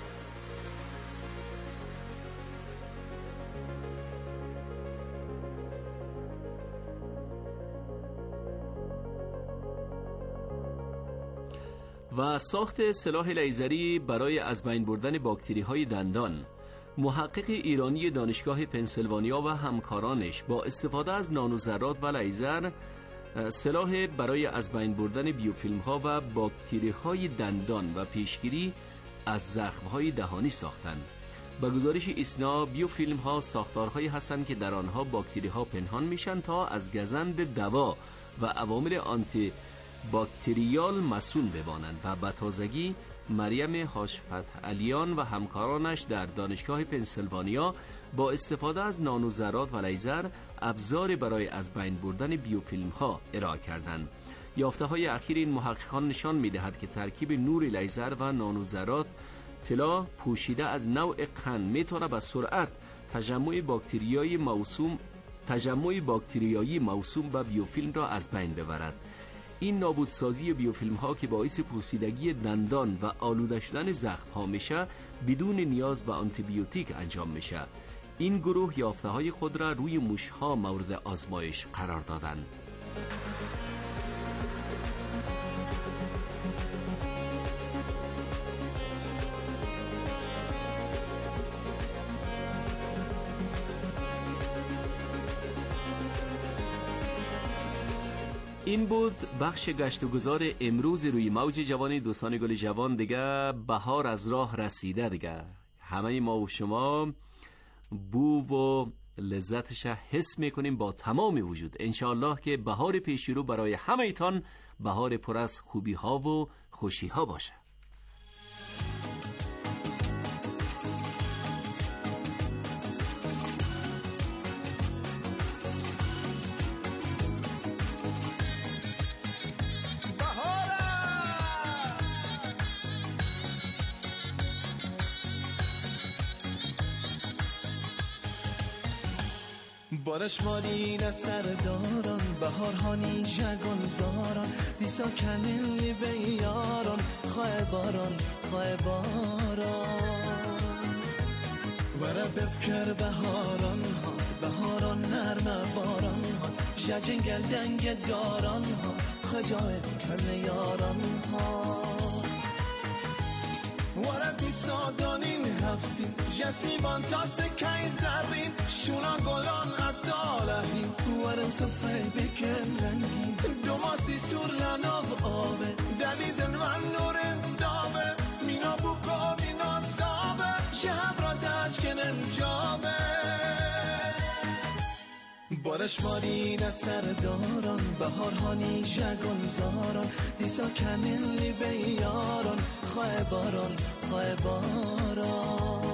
Speaker 10: و ساخت سلاح لیزری برای از بین بردن باکتری های دندان. محقق ایرانی دانشگاه پنسیلوانیا و همکارانش با استفاده از نانوذرات و لیزر سلاح برای از بین بردن بیوفیلم ها و باکتری های دندان و پیشگیری از زخم های دهانی ساختند. با گزارش ایسنا، بیوفیلم ها ساختارهایی هستند که در آنها باکتری ها پنهان میشن تا از گزند دوا و عوامل آنتی باکتریال مسئول بمانند. و به تازگی مریم هاشفتح علیان و همکارانش در دانشگاه پنسیلوانیا با استفاده از نانوذرات و لیزر ابزار برای از بین بردن بیوفیلم ها ارائه کردند. یافته‌های اخیر این محققان نشان می‌دهد که ترکیب نور لیزر و نانوذرات طلا پوشیده از نوع قند می‌تواند به سرعت تجمع باکتریایی موسوم تجمع باکتریایی موسوم به بیوفیلم را از بین ببرد. این نابودسازی بیوفیلم ها که باعث پوسیدگی دندان و آلوده شدن زخم ها میشه بدون نیاز به آنتی بیوتیک انجام میشه. این گروه یافته های خود را روی موش ها مورد آزمایش قرار دادند. این بود بخش گشت و گذار امروز روی موج جوانی. دوستان گل جوان، دیگه بهار از راه رسیده، دیگه همه ما و شما بو و لذتش حس میکنیم با تمام وجود. انشاءالله که بهار پیشی رو برای همه ایتان بهار پر از خوبی ها و خوشی ها باشه.
Speaker 3: بارش مارین سرداران بهارهانی جگان زاران دیسا کنیلی به یاران خواه باران خواه باران وره بفکر بهاران ها بهاران نرم باران ها جنگل دنگ داران ها خجای کل یاران ها وره دیسا دانین حفظین جسیبان تا سکای زرین شونا گلان ادالهین ورم صفحه بکن رنگین دوماسی سور لناو آوه دلیزن و نورن داوه مینا بوکا مینا زاوه شهب را دشکنن جاوه بارش مارین سرداران بهارهانی جگان زاران دیسا کنیلی به یاران خواه باران خواه باران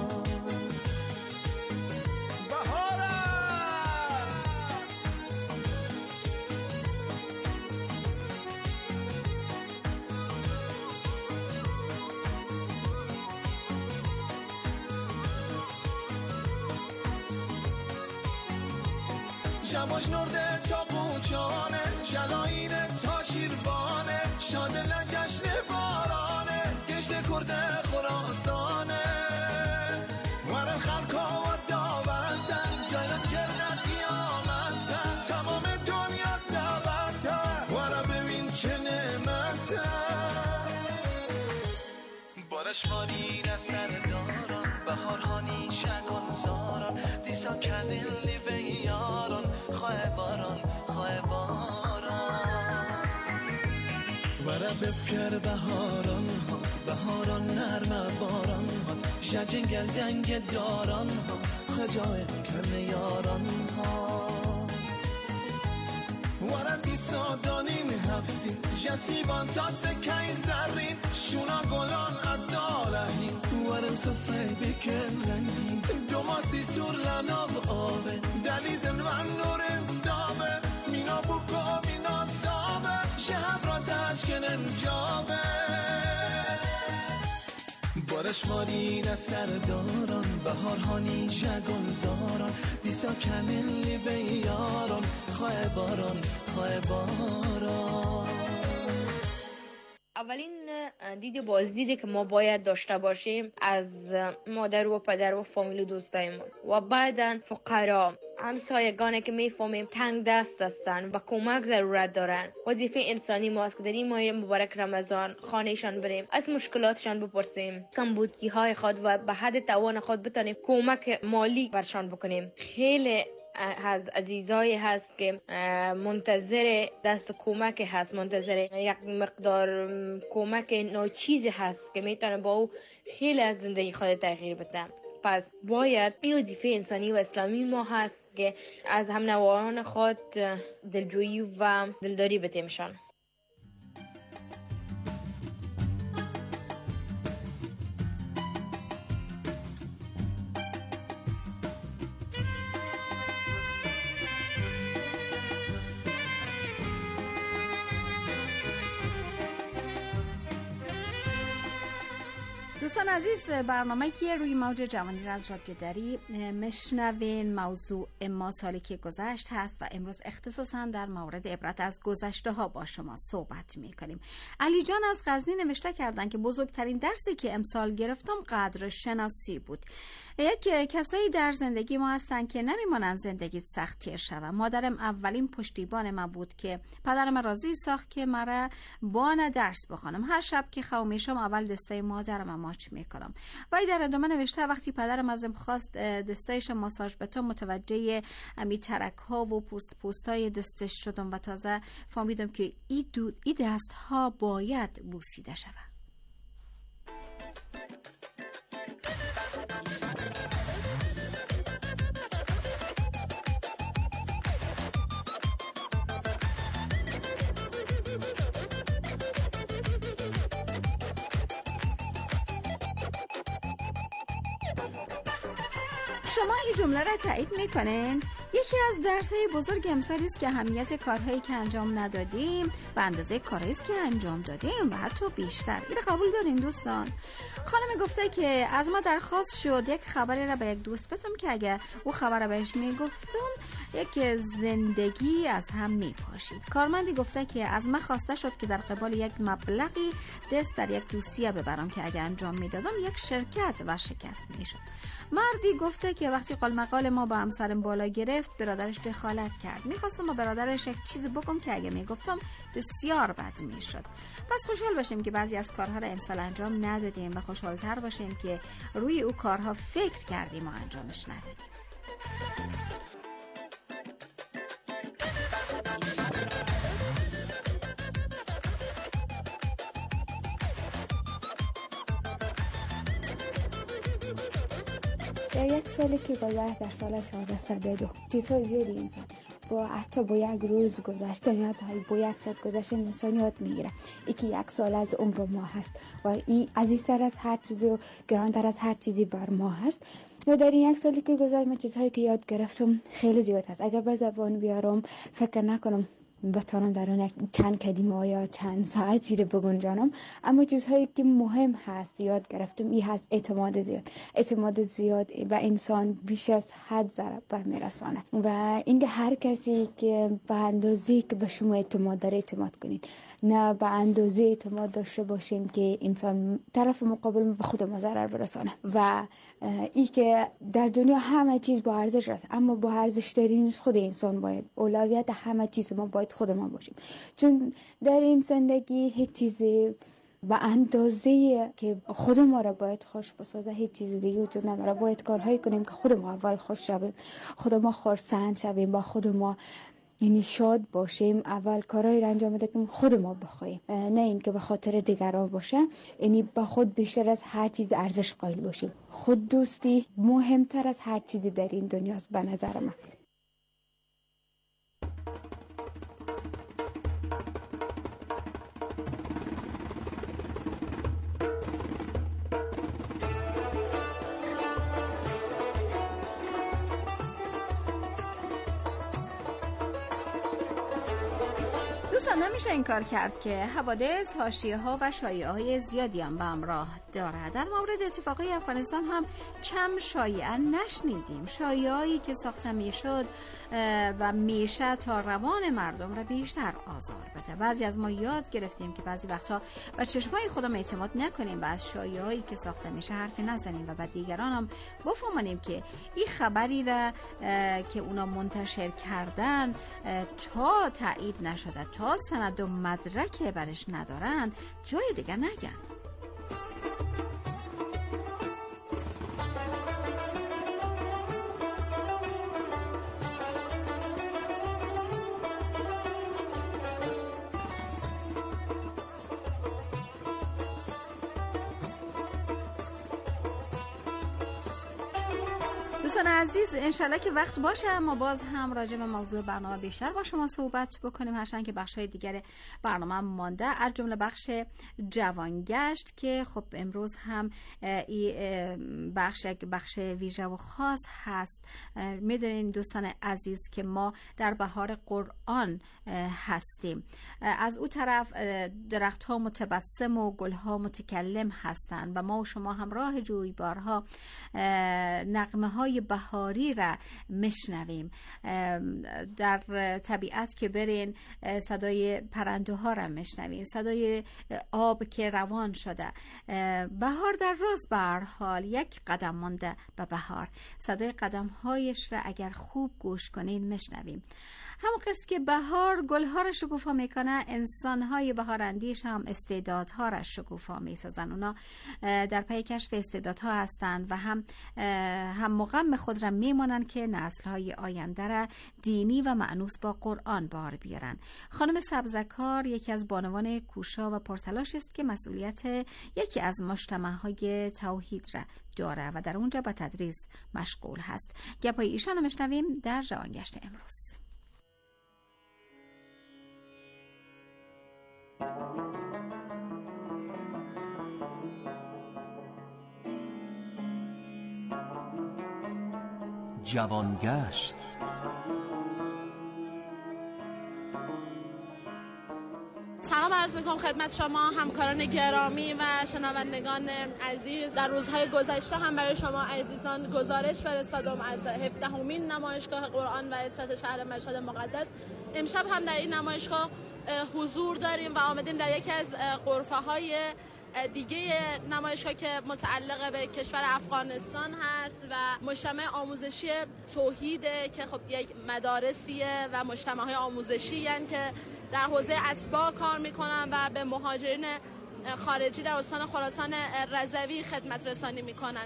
Speaker 3: جواش نورده تا قوچانه جلاینه تا شیروانه شادل جشن بارانه گشت کرده خراسانه ورن خلقا و داوتن جایلت گرنه قیامتن تمام دنیا دعوتن ورن ببین که نعمتن بارش مارین سرداران بهارهانی جگان زاران دیسا کنیلی به یاران خواه باران خواه باران وره بفکر بهاران ها بهاران نرم باران ها جنگل دنگ داران ها خجای کل یاران ها وره دیسا دانین حفظین جسیبان تا سکای زرین شونا گلان ادالهین ورم صفحه بکن رنگین دوماسی سور لناو آوه دلیزن و نورن داوه مینا بوکا مینا زاوه شهب را دشکنن جاوه بارش مارین سرداران بهارهانی جگان زاران دیسا کنیلی به یاران خواه باران خواه باران.
Speaker 11: اولین دید بازدیدی که ما باید داشته باشیم از مادر و پدر و فامیل و دوستای ما و بعداً فقرا همسایگانی که میفهمیم تنگ دست هستن و کمک ضرورت دارن. وظیفه انسانی ماست که در این ماه مبارک رمضان خانهشان بریم، از مشکلاتشان بپرسیم، کمبودی های خود و به حد توان خود بتانیم کمک مالی برشان بکنیم. خیلی از عزیزایی هست که منتظر دست کمک هست، منتظر یک مقدار کمک ناچیز هست که میتونه با او خیلی از زندگی خود تغییر بده. پس باید این وظیفه انسانی و اسلامی ما هست که از هم نوعان خود دلجویی و دلداری بتیمشان.
Speaker 1: دوستان عزیز، برنامه که روی موج جوانی را از رادیو دری مشنوین موضوع ما سالی که گذشت هست و امروز اختصاصا در مورد عبرت از گذشته ها با شما صحبت می کنیم. علی جان از غزنی نوشته کردن که بزرگترین درسی که امسال گرفتم قدر شناسی بود. یک کسایی در زندگی ما هستن که نمیمانند زندگی سخت تیر شود. مادرم اولین پشتیبان من بود که پدرم راضی ساخت که مرا بان درس بخوانم. هر شب که خواب میشم اول دسته مادرم ماچ میکنم. ولی در ادامه نوشته وقتی پدرم ازم خواست دستایش ماساژ بتم متوجه امی ترک ها و پوست پوست های دستش شدم و تازه فهمیدم که ای دو ای دست ها باید بوسیده شود. شما این جمله را تایید میکنین؟ یکی از درس‌های بزرگ امسالی است که اهمیت کارهایی که انجام ندادیم به اندازه کارهایی است که انجام دادیم و حتی بیشتر. این قبول دارین دوستان؟ خانم گفته که از ما درخواست شد یک خبری را به یک دوست بتم که اگه او خبر را بهش میگفتم یک زندگی از هم میپاشید. کارمندی گفته که از من خواسته شد که در قبال یک مبلغی دست در یک دوسیه ببرم که اگه انجام میدادم یک شرکت و شکست میشد. مردی گفته که وقتی قلمقال ما با همسرم بالا گرفت برادرش دخالت کرد. میخواستم با برادرش یک چیزی بگم که اگه میگفتم بسیار بد میشد. پس خوشحال باشیم که بعضی از کارها را امسال انجام ندادیم و خوشحالتر باشیم که روی او کارها فکر کردیم و انجامش ندادیم.
Speaker 9: در یک سالی که گذشت در سال چهارصد و دو چیزهای زیادی انسان با حتی با یک روز گذشتن یا با یک ساعت گذشتن انسان یاد میگیره. ای که یک سال از عمر ما هست و ای عزیزتر از هر چیزی و گرانتر از هر چیزی بر ما هست. یا در این یک سالی که گذشت من چیزهایی که یاد گرفتم خیلی زیاد هست. اگر به زبان بیارم فکر نکنم بتانم در اون چند کلمه یا چند ساعتی رو بگنجانم، اما چیزهایی که مهم هست یاد گرفتم این هست اعتماد زیاد. اعتماد زیاد و انسان بیش از حد ضرر بر میرسانه و اینکه هر کسی که به اندازه‌ای که به شما اعتماد داره اعتماد کنین، نه به اندازه اعتماد داشته باشین که انسان طرف مقابل به خود ما ضرر برسانه. و این که در دنیا همه چیز با ارزش است، اما با ارزش ترینش خود انسان باید اولویت همه چیز ما باید خود ما باشیم. چون در این زندگی هیچ چیزی به اندازه که خود ما را باید خوش بسازه هیچ چیز دیگه وجود نداره. باید کارهایی کنیم که خود ما اول خوش شویم، خود ما خرسند شویم، با خود ما یعنی شاد باشیم. اول کارهایی را انجام بده که خود ما بخوایم، نه این که به خاطر دیگران باشه. یعنی با خود بیشتر از هر چیز ارزش قائل باشیم. خود دوستی مهمتر از هر چیزی در این دنیاست به نظر من.
Speaker 1: نمیشه این کار کرد که حوادث، حاشیه ها و شایعه های زیادی هم به همراه داره. در مورد اتفاقای افغانستان هم کم شایعه نشنیدیم. شایعه هایی که ساخته میشد و میشه تا روان مردم را بیشتر آزار بده. بعضی از ما یاد گرفتیم که بعضی وقتا به چشمای خودم اعتماد نکنیم و از شایعه هایی که ساخته میشه حرف نزنیم و به دیگران هم بفهمانیم که این خبری را که اونا منتشر کردن تا تایید نشده، تا سند و مدرک برش ندارن، جای دیگه نگن. دوستان عزیز، انشالله که وقت باشه ما باز هم راجع به موضوع برنامه بیشتر با شما صحبت بکنیم، هرچند که بخش‌های دیگر برنامه مانده، از جمله بخش جوانگشت که خب امروز هم این بخش بخش ویژه و خاص هست. میدونین دوستان عزیز که ما در بهار قرآن هستیم. از اون طرف درخت‌ها متبسم و گل‌ها متکلم هستند و ما و شما هم راه جویبارها نغمه‌های بهاری را میشنویم. در طبیعت که برین صدای پرنده ها را میشنویم، صدای آب که روان شده. بهار در راست به هر حال یک قدم مانده به بهار. صدای قدم هایش را اگر خوب گوش کنین میشنویم. همون قسم که بهار گلها را شکوفا میکنه، انسانهای بهاراندیش هم استعدادها را شکوفا میسازن. اونا در پی کشف استعدادها هستند و هم هم مقام خود را میمانند که نسلهای آینده را دینی و مأنوس با قرآن بار بیارن. خانم سبزکار یکی از بانوان کوشا و پرتلاش است که مسئولیت یکی از مجتمعهای توحید را داره و در اونجا با تدریس مشغول هست. گپای ایشان رو میشنویم در جوانگشت امروز.
Speaker 7: جوانگشت.
Speaker 12: سلام عرض میکنم خدمت شما همکاران گرامی و شنوندگان عزیز. در روزهای گذشته هم برای شما عزیزان گزارش فرستادم از هفدهمین نمایشگاه قرآن و عطرت شهر مشهد مقدس. امشب هم در این نمایشگاه حضور داریم و آمدیم در یکی از غرفه‌های دیگه نمایشگاه که متعلق به کشور افغانستان هست و مجتمع آموزشی توحیده که خب یک مدارسیه و مجتمع‌های آموزشی هستند که در حوزه اتباع کار میکنن و به مهاجرین خارجی در استان خراسان رضوی خدمت رسانی میکنن.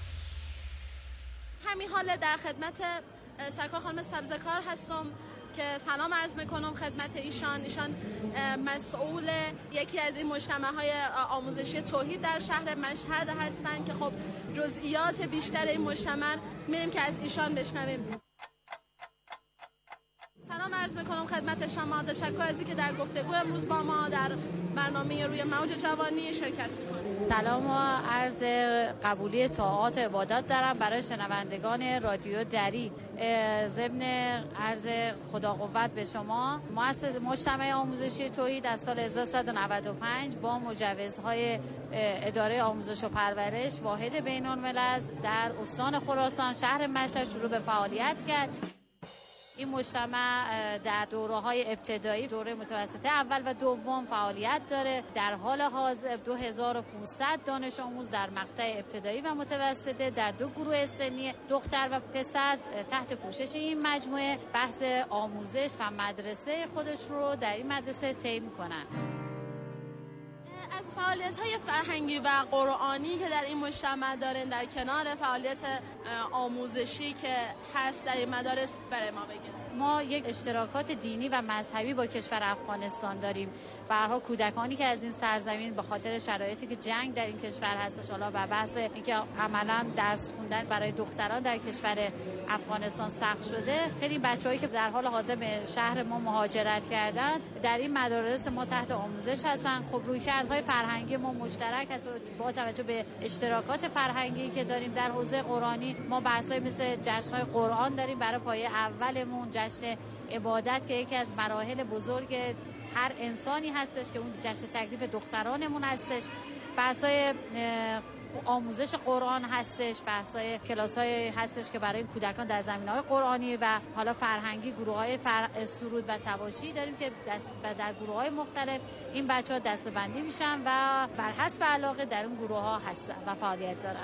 Speaker 12: همین حال در خدمت سرکار خانم سبزکار هستم که سلام عرض میکنم خدمت ایشان. ایشان مسئول یکی از این مجتمع‌های آموزشی توحید در شهر مشهد هستند که خب جزئیات بیشتر این مجتمع میریم که از ایشان بشنویم. سلام عرض میکنم خدمت شما. تشکر از اینکه در گفتگو امروز با ما در برنامه روی موج جوانی شرکت میکنید.
Speaker 13: سلام و عرض قبولی طاعات عبادات دارم برای شنوندگان رادیو دری. ضمن عرض خدا قوت به شما، مؤسسه مجتمع آموزشی توحید از سال هزار و سیصد و نود و پنج با مجوزهای اداره آموزش و پرورش واحد بین‌الملل در استان خراسان شهر مشهد شروع به فعالیت کرد. این مجتمع در دوره‌های ابتدایی، دوره متوسطه اول و دوم فعالیت داره. در حال حاضر دو هزار و پانصد دانش آموز در مقطع ابتدایی و متوسطه در دو گروه سنی دختر و پسر تحت پوشش این مجموعه بحث آموزش و مدرسه خودش رو در این مدرسه طی می‌کنن.
Speaker 12: از فعالیت‌های فرهنگی و قرآنی که در این مجتمع دارن در کنار فعالیت آموزشی که هست در این مدارس برای ما بگید.
Speaker 13: ما یک اشتراکات دینی و مذهبی با کشور افغانستان داریم. به هر حال کودکانی که از این سرزمین به خاطر شرایطی که جنگ در این کشور هستش، حالا و بحث اینکه عملاً درس خوندن برای دختران در کشور افغانستان سخت شده، خیلی بچه‌هایی که در حال حاضر به شهر ما مهاجرت کردن در این مدارس ما تحت آموزش هستن. خب رویکردهای فرهنگی ما مشترک است با توجه به اشتراکات فرهنگی که داریم در حوزه قرآنی. ما بحث‌های مثل جشن‌های قرآن داریم برای پایه اولمون، جشن عبادت که یکی از مراحل بزرگ هر انسانی هستش که اون جشن تکلیف دخترانمون هستش. بحث‌های آموزش قرآن هستش، بحث‌های کلاس‌های هستش که برای کودکان در زمینه‌های قرآنی و حالا فرهنگی، گروه‌های فر... سرود و تواشی داریم که دست... در گروه‌های مختلف این بچه‌ها دسته‌بندی میشن و بر حسب علاقه در اون گروه‌ها هستن و فعالیت دارن.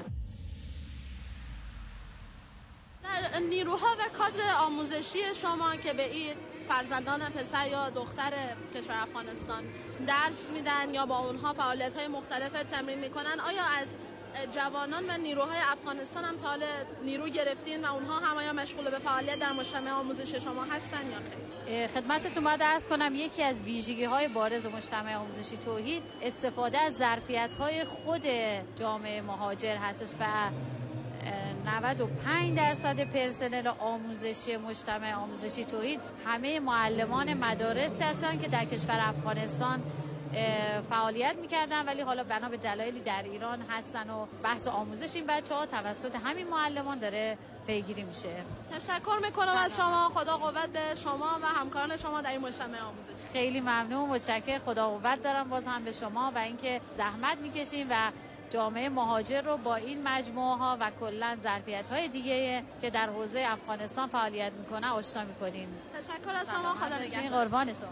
Speaker 12: در نیروها و کادر آموزشی شما که به این فرزندان پسر یا دختر کشور افغانستان درس میدن یا با اونها فعالیت‌های مختلف تمرین میکنن، آیا از جوانان و نیروهای افغانستان هم تا حال نیرو گرفتین و اونها هم آیا مشغول به فعالیت در مجتمع آموزش شما هستن یا خیر؟
Speaker 13: خدمتتون باید عرض کنم یکی از ویژگی‌های بارز مجتمع آموزشی توحید استفاده از ظرفیت‌های خود جامعه مهاجر هستش و نود و پنج درصد پرسنل آموزشی مجتمع آموزشی توحید همه معلمان مدارس هستن که در کشور افغانستان فعالیت میکردن، ولی حالا بنا به دلایلی در ایران هستن و بحث آموزش این بچه‌ها توسط همین معلمان داره پیگیری میشه.
Speaker 12: تشکر میکنم از شما. خدا قوت به شما و همکاران شما در این مجتمع آموزشی.
Speaker 13: خیلی ممنون، متشکرم. خدا قوت دارم باز هم به شما و اینکه زحمت میکشین و جامعه مهاجر رو با این مجموعه ها و کلا ظرفیت های دیگه که در حوزه افغانستان فعالیت میکنه آشنا میکنین.
Speaker 12: تشکر از شما. خدا نگهدار.
Speaker 13: قربانتون.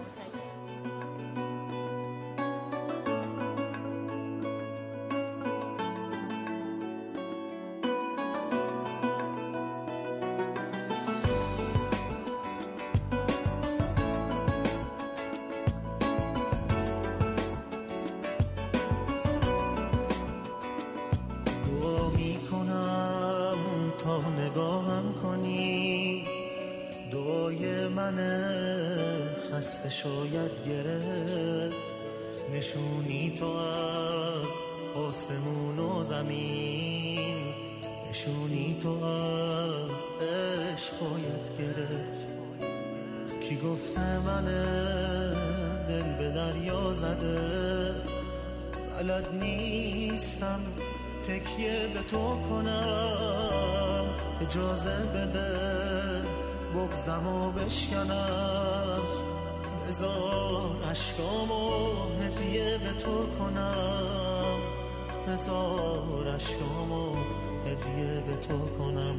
Speaker 3: خسته شاید گرفت نشونی تو از آسمون و زمین، نشونی تو از عشق باید گرفت. کی گفته من دل به دریا زده، بلد نیستم تکیه به تو کنم، اجازه بده بغزم و بشکنم، بذار عشقامو هدیه به تو کنم، بذار عشقامو هدیه به تو کنم.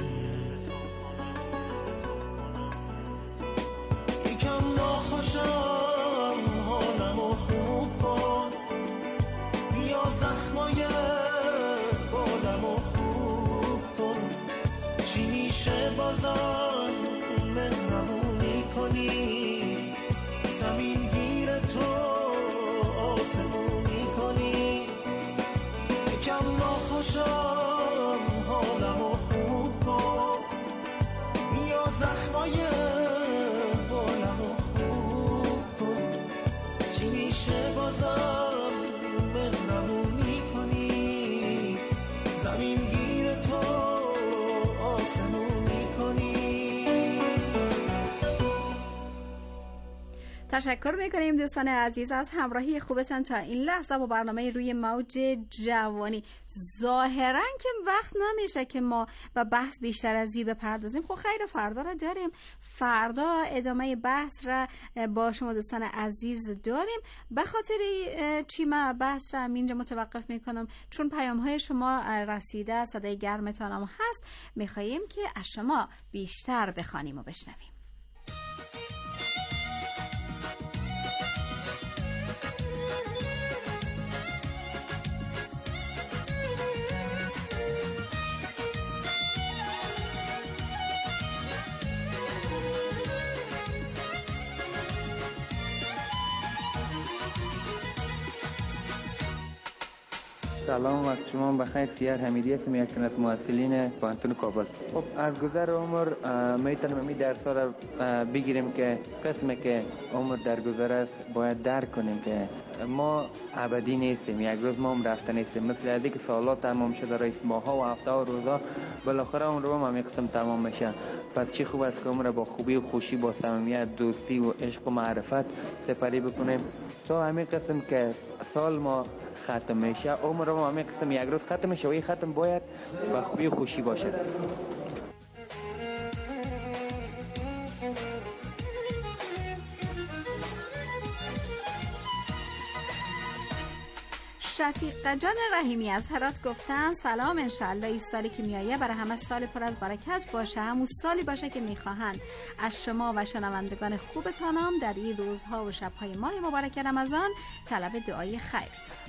Speaker 3: یکم ناخوشم حالمو خوب کن، بیا زخمای بالمو خوب کن، چی میشه بازم مهربونی کنی، زمین گیر تو آسمونی کنی. یکم ناخوشم حالمو خوب کن، بیا زخمای بالمو خوب کن، چی میشه بازم مهربونی کنی، زمین گیر تو آسمونی کنی.
Speaker 1: تشکر میکنیم دوستان عزیز از همراهی خوبتان تا این لحظه با برنامه روی موج جوانی. ظاهرا که وقت نمیشه که ما و بحث بیشتر از این بپردازیم. خب خیر، فردا را داریم، فردا ادامه بحث را با شما دوستان عزیز داریم. به خاطر چی من بحث را اینجا متوقف میکنم؟ چون پیام های شما رسیده، صدای گرمتان هم هست، میخواییم که از شما بیشتر بخوانیم و بشنویم.
Speaker 14: سلام، وقت شما بخیر. سیار حمیدی هستم، یکی از محصلین پانتون کابل. خب از گذر عمر میتونم می درس را بگیریم که قسمی که عمر در گذر است باید درک کنیم که ما ابدی نیستیم، یک روز ما هم رفته نیستیم. مثل ازی که سالات تمام شده، رئیس ماها و هفته و روزا بالاخره عمر ما هم یک قسم تمام میشه. پس چی خوب است که عمر با خوبی و خوشی، با صمیمیت، دوستی و عشق و معرفت سپری بکنیم تا همین قسم که سال ما ختم میشه، عمر ما همین قسم یک روز ختم میشه و این ختم باید با خوبی و خوشی باشه.
Speaker 1: شفیق جان رحیمی از هرات گفتن سلام، انشالله این سالی که میایه برای همه سال پر از برکت باشه، همون سالی باشه که میخواهند. از شما و شنوندگان خوبتانم در این روزها و شبهای ماه مبارک رمضان طلب دعای خیر دارم.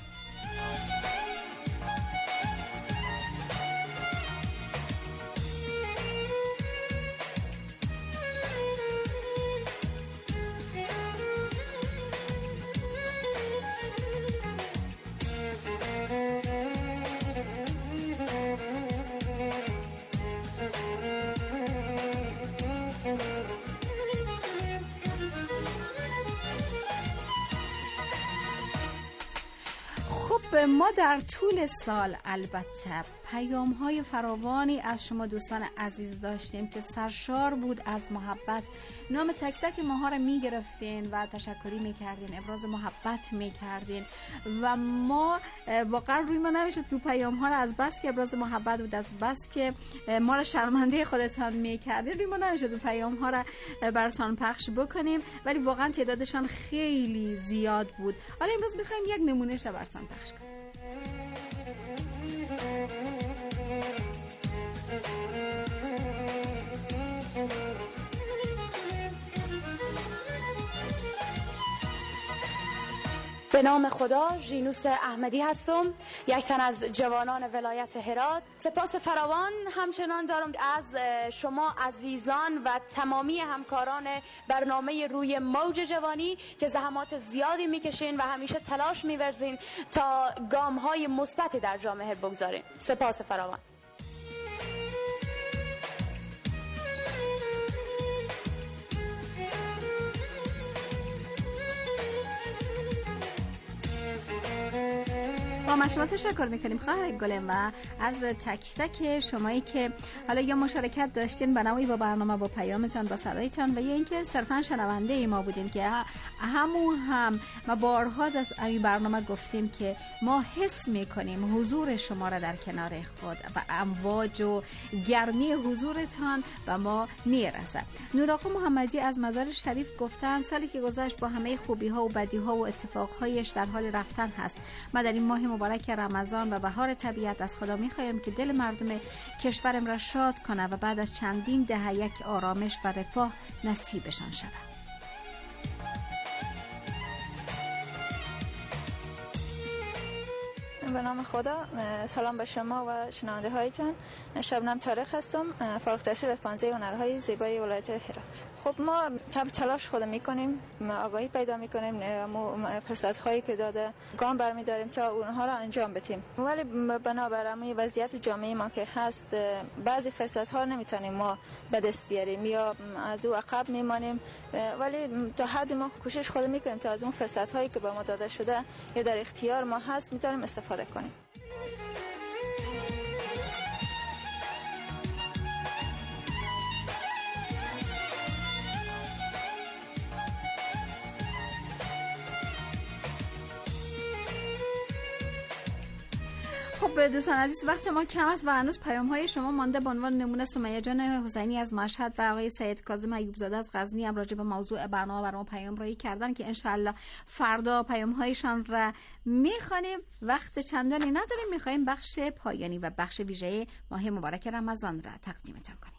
Speaker 1: ما در طول سال البته پیام های فراوانی از شما دوستان عزیز داشتیم که سرشار بود از محبت. نام تک تک ماها رو می گرفتین و تشکری می کردین، ابراز محبت می کردین و ما واقعا روی ما نمیشد که پیام ها رو از بس که ابراز محبت بود، از بس که ما رو شرمنده خودتان می کردین، روی ما نمیشد پیام ها رو براتان پخش بکنیم، ولی واقعا تعدادشان خیلی زیاد بود. حالا امروز میخوایم یک نمونه شو براتان پخش کنیم.
Speaker 15: به نام خدا، ژینوس احمدی هستم، یک تن از جوانان ولایت هرات. سپاس فراوان همچنان دارم از شما عزیزان و تمامی همکاران برنامه روی موج جوانی که زحمات زیادی میکشین و همیشه تلاش میورزین تا گام‌های مثبتی در جامعه بگذارین. سپاس فراوان.
Speaker 1: با ما شما تشکر میکنیم خواهر گلم و از تک تک شمایی که حالا یا مشارکت داشتین بنابراین با برنامه، با پیامتان، با صدایتان و یا اینکه صرفا شنونده ای ما بودین که همون هم ما بارها از این برنامه گفتیم که ما حس میکنیم حضور شما را در کنار خود و امواج و گرمی حضورتان و ما میرسد. نورآقا محمدی از مزار شریف گفتن سالی که گذشت با همه خوبی ها و بدی ها و اتفاق هایش در حال رفتن هست. ما در این ماه مبارک رمضان و بهار طبیعت از خدا می‌خوایم که دل مردم کشورم را شاد کنه و بعد از چندین دهه یک آرامش و رفاه نصیبشان شود.
Speaker 16: به نام خدا، سلام به شما و شنونده هایتان. شبنم طارق هستم، فارغ التحصیل به پانزده هنرهای زیبای ولایت هرات. خب ما تب تلاش خود میکنیم، آگاهی پیدا میکنیم، فرصت هایی که داده گام برمیداریم تا اونها را انجام بدیم، ولی بنابر وضعیت جامعه ما که هست بعضی فرصت ها نمیتونیم ما به دست بیاریم یا از او عقب میمانیم، ولی تا حد ما کوشش خود میکنیم تا از اون فرصت هایی که به ما داده شده یا در اختیار ما هست میتونیم استفاده کنیم.
Speaker 1: خب دوستان عزیز، وقت ما کم است و هنوز پیام های شما مانده. به عنوان نمونه سمیه جان حسینی از مشهد و آقای سید کاظم ایوب زاده از غزنی هم راجع به موضوع برنامه برام پیام رایی کردن که انشالله فردا پیام هایشان را میخوانیم. وقت چندانی نداریم، میخوایم بخش پایانی و بخش ویژه ماه مبارک رمضان را تقدیمتان کنیم.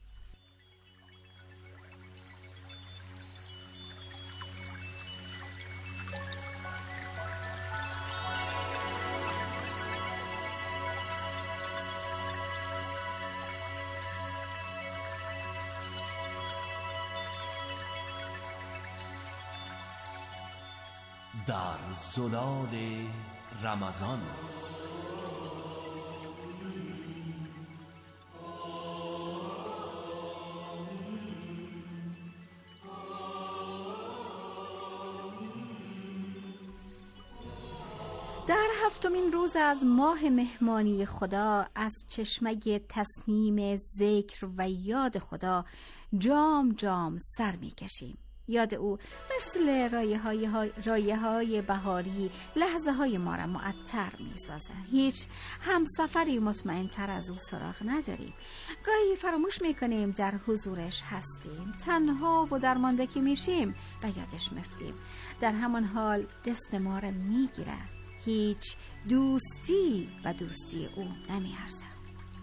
Speaker 7: در زلال رمضان
Speaker 1: در هفتمین روز از ماه مهمانی خدا از چشمه تصنیم ذکر و یاد خدا جام جام سر می کشیم. یاد او مثل رایه های, رایه های بهاری لحظه های ما را معطر می سازه. هیچ همسفری مطمئن تر از او سراغ نداریم. گاهی فراموش می کنیم در حضورش هستیم، تنها و درماندگی میشیم و یادش مفتیم. در همان حال دست ما را می گیره، هیچ دوستی و دوستی او نمی ارزد.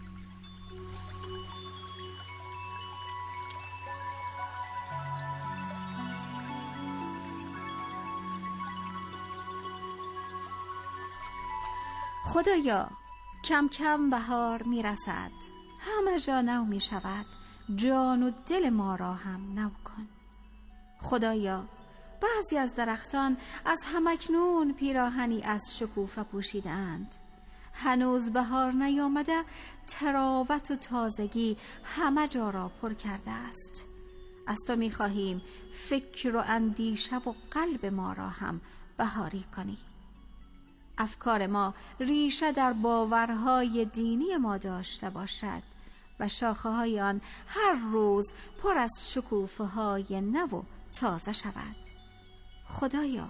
Speaker 1: خدایا کم کم بهار می رسد، همه جا نو می شود، جان و دل ما را هم نو کن. خدایا بعضی از درختان از همکنون پیراهنی از شکوفه پوشیدند، هنوز بهار نیامده تراوت و تازگی همه جا را پر کرده است. از تو می خواهیم فکر و اندیشه و قلب ما را هم بهاری کنی. افکار ما ریشه در باورهای دینی ما داشته باشد و شاخه های آن هر روز پر از شکوفه های نو و تازه شود. خدایا